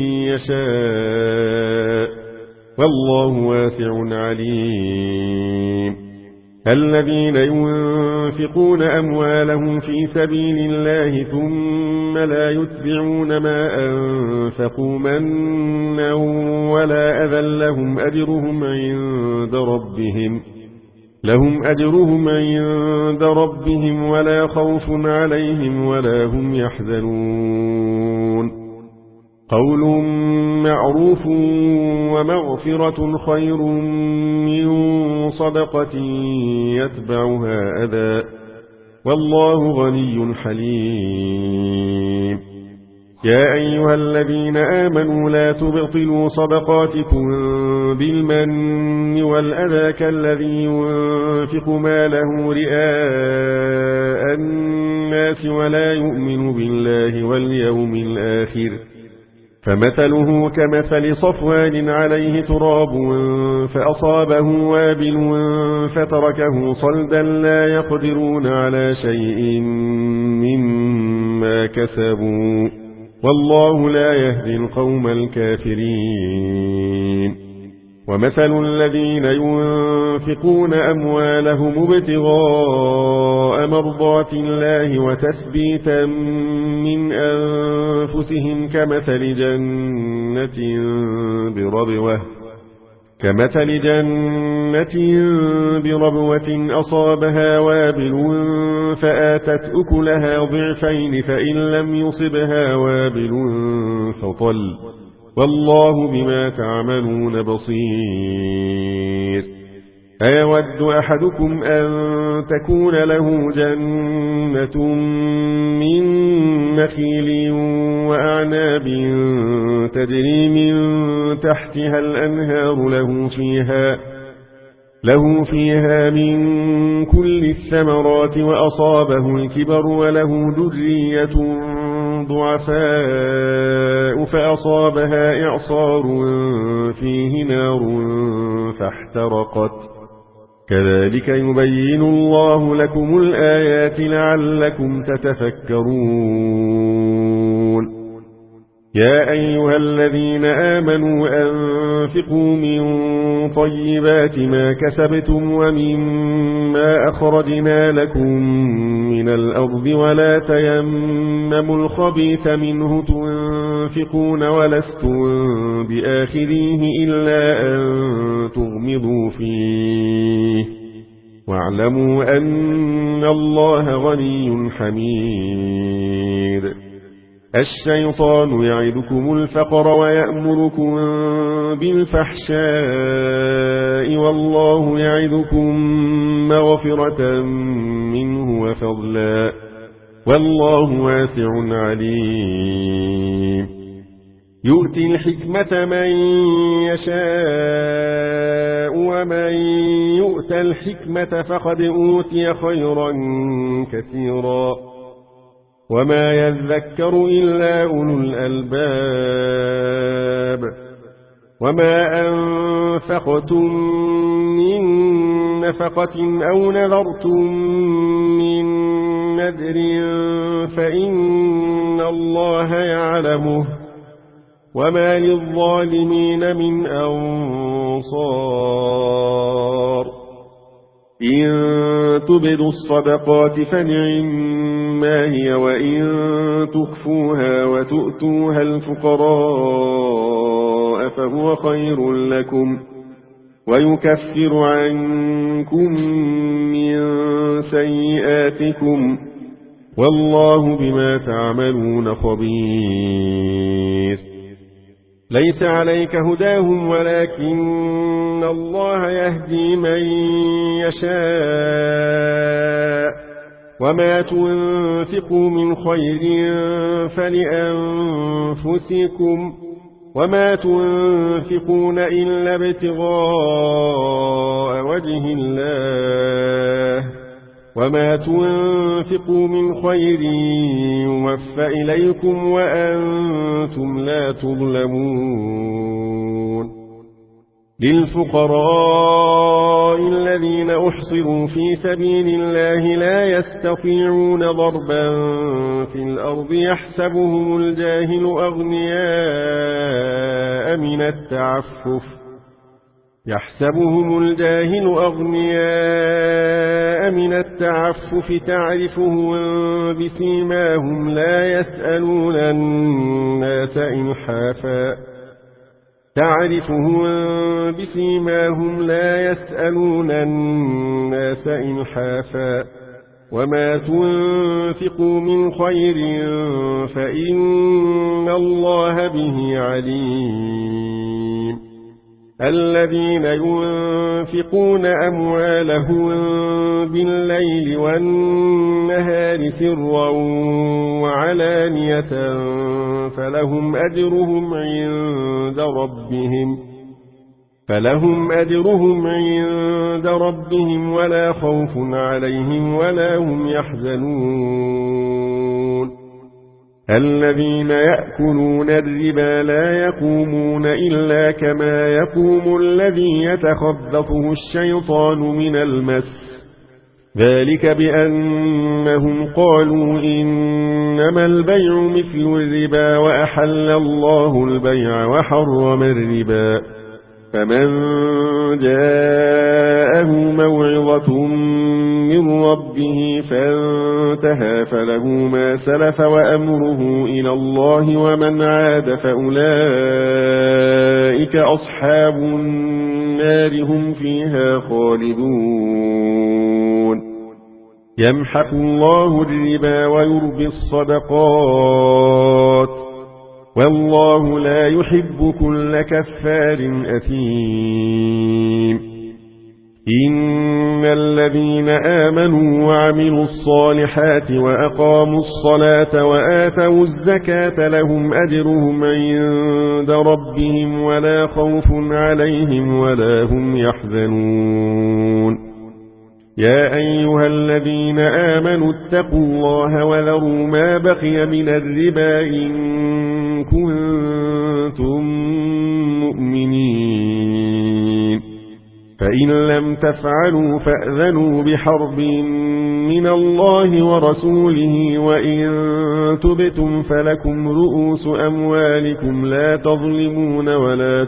يشاء والله واسع عليم. الذين ينفقون أموالهم في سبيل الله ثم لا يتبعون ما أنفقوا منا ولا أذى لهم أجرهم عند ربهم لهم أجرهم عند ربهم ولا خوف عليهم ولا هم يحزنون. قول معروف ومغفرة خير من صدقة يتبعها أذى والله غني حليم. يا أيها الذين آمنوا لا تبطلوا صدقاتكم بالمن والأذى كالذي ينفق ماله رئاء الناس ولا يؤمن بالله واليوم الآخر فمثله كمثل صفوان عليه تراب فأصابه وابل فتركه صلدا لا يقدرون على شيء مما كسبوا والله لا يهدي القوم الكافرين. ومثل الذين ينفقون أموالهم ابتغاء مرضات الله وتثبيتا من أنفسهم كمثل جنة بربوة كمثل جنة بربوة أصابها وابل فآتت أكلها ضعفين فإن لم يصبها وابل فطل والله بما تعملون بصير. أيود أحدكم أن تكون له جنة من نخيل وأعناب تجري من تحتها الأنهار له فيها له فيها من كل الثمرات وأصابه الكبر وله ذرية ضعفاء فأصابها إعصار فيه نار فاحترقت كذلك يبين الله لكم الآيات لعلكم تتفكرون. يا أيها الذين آمنوا أنفقوا من طيبات ما كسبتم ومما أخرجنا لكم من الأرض ولا تيمموا الخبيث منه تنفقون ولستم بآخذيه إلا أن تغمضوا فيه واعلموا أن الله غني حميد. الشيطان يعدكم الفقر ويأمركم بالفحشاء والله يعدكم مغفرة منه وفضلا والله واسع عليم. يؤتي الحكمة من يشاء ومن يؤت الحكمة فقد أوتي خيرا كثيرا وما يذكر إلا أولو الألباب. وما أنفقتم من نفقة أو نذرتم من نذر فإن الله يعلمه وما للظالمين من أنصار. إن تبدوا الصدقات فنعما هي وإن تكفوها وتؤتوها الفقراء فهو خير لكم ويكفر عنكم من سيئاتكم والله بما تعملون خبير. ليس عليك هداهم ولكن الله يهدي من يشاء وما تنفقوا من خير فلأنفسكم وما تنفقون إلا ابتغاء وجه الله وما تنفقوا من خير يوفى إليكم وأنتم لا تظلمون. للفقراء الذين أحصروا في سبيل الله لا يستطيعون ضربا في الأرض يحسبهم الجاهل أغنياء من التعفف يحسبهم الجاهل أغنياء من التعفف تعرفهم بسيماهم لا يسألون الناس إلحافا تعرفهم بسيماهم لا يسألون الناس إلحافا وما تنفقوا من خير فإن الله به عليم. الذين ينفقون أموالهم بالليل والنهار سرا وعلانية فلهم أجرهم عند ربهم فلهم أجرهم عند ربهم ولا خوف عليهم ولا هم يحزنون. الذين يأكلون الربا لا يقومون إلا كما يقوم الذي يتخبطه الشيطان من المس ذلك بأنهم قالوا إنما البيع مثل الربا وأحل الله البيع وحرم الربا فمن جاءه موعظة من ربه فانتهى فله ما سلف وأمره إلى الله ومن عاد فأولئك أصحاب النار هم فيها خالدون. يمحق الله الربا ويربي الصدقات والله لا يحب كل كفار أثيم. إن الذين آمنوا وعملوا الصالحات وأقاموا الصلاة وآتوا الزكاة لهم أجرهم عند ربهم ولا خوف عليهم ولا هم يحزنون. يا أيها الذين آمنوا اتقوا الله وذروا ما بقي من الربا إن كنتم مؤمنين، فإن لم تفعلوا فأذنوا بحرب من الله ورسوله، وإن تبتم فلكم رؤوس أموالكم لا تظلمون ولا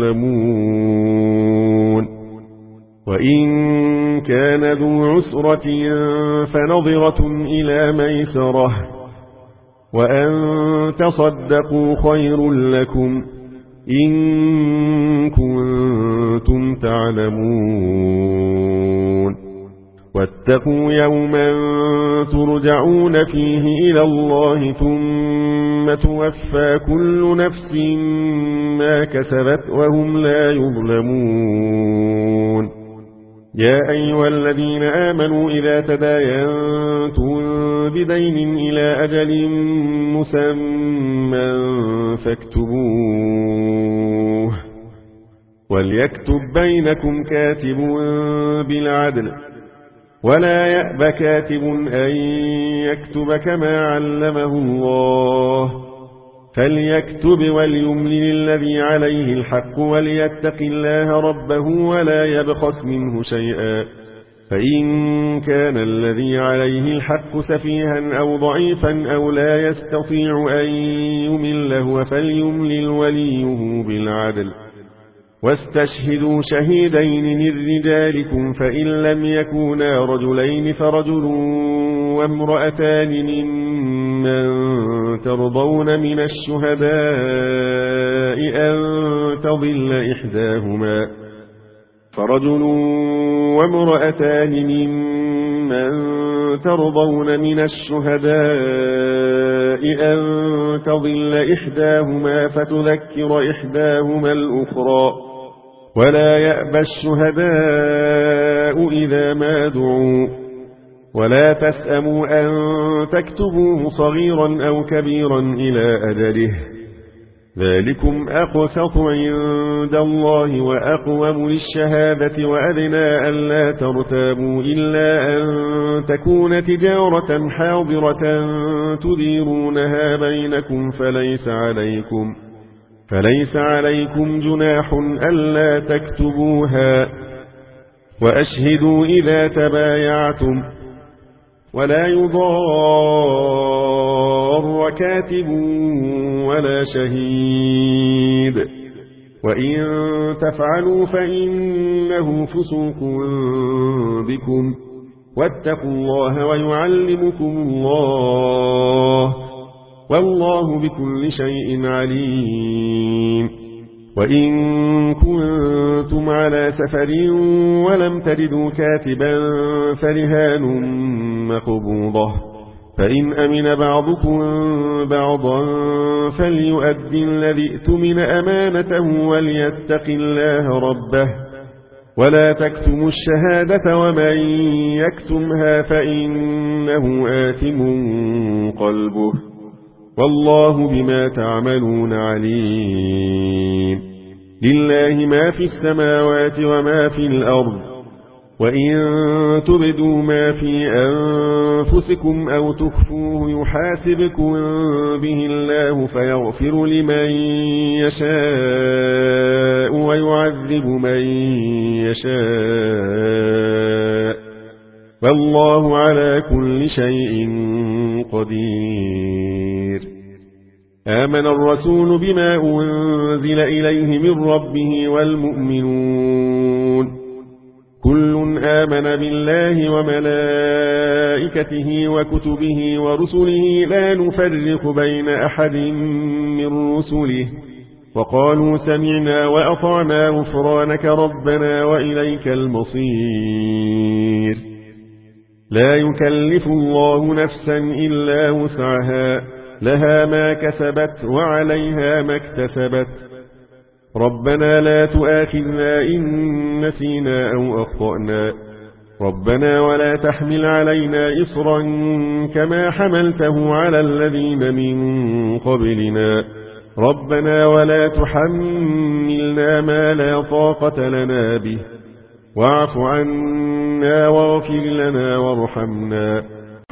تظلمون. وإن كان ذو عسرة فنظرة إلى ميسرة، وأن تصدقوا خير لكم إن كنتم تعلمون. واتقوا يوما ترجعون فيه إلى الله ثم توفى كل نفس ما كسبت وهم لا يظلمون. يا أيها الذين آمنوا إذا تداينتم بدين إلى أجل مسمى فاكتبوه، وليكتب بينكم كاتب بالعدل، ولا يأب كاتب أن يكتب كما علمه الله، فليكتب وليملل الذي عليه الحق وليتق الله ربه ولا يبخس منه شيئا، فإن كان الذي عليه الحق سفيها أو ضعيفا أو لا يستطيع أن يمله فليملل وليه بالعدل. واستشهدوا شهيدين من رجالكم فإن لم يكونا رجلين فرجل وامرأتان ممن ترضون من الشهداء أن تضل إحداهما فرجل وامرأتان ممن ترضون من الشهداء أن تضل إحداهما فتذكر إحداهما الأخرى، ولا يأبى الشهداء إذا ما دعوا، ولا تسأموا أن تكتبوه صغيرا أو كبيرا إلى أجله، ذلكم أقسط عند الله وأقوم للشهادة وأدنى ألا ترتابوا إلا أن تكون تجارة حاضرة تديرونها بينكم فليس عليكم فليس عليكم جناح ألا تكتبوها، وأشهدوا إذا تبايعتم، ولا يضار كاتب ولا شهيد، وإن تفعلوا فإنه فسوق بكم، واتقوا الله ويعلمكم الله، والله بكل شيء عليم. وإن كنتم على سفر ولم تجدوا كاتبا فرهان مقبوضة، فإن أمن بعضكم بعضا فليؤدي الذي ائتمن أمانته وليتق الله ربه، ولا تكتموا الشهادة ومن يكتمها فإنه آثم قلبه، والله بما تعملون عليم. لله ما في السماوات وما في الأرض، وإن تبدوا ما في أنفسكم أو تخفوه يحاسبكم به الله فيغفر لمن يشاء ويعذب من يشاء، والله على كل شيء قدير. آمن الرسول بما أنزل إليه من ربه والمؤمنون كل آمن بالله وملائكته وكتبه ورسله لا نفرق بين أحد من رسله، وقالوا سمعنا وأطعنا غفرانك ربنا وإليك المصير. لا يكلف الله نفسا إلا وسعها، لها ما كسبت وعليها ما اكتسبت. ربنا لا تؤاخذنا إن نسينا أو أخطأنا. ربنا ولا تحمل علينا إصرا كما حملته على الذين من قبلنا. ربنا ولا تحملنا ما لا طاقة لنا به واعف عنا واغفر لنا وارحمنا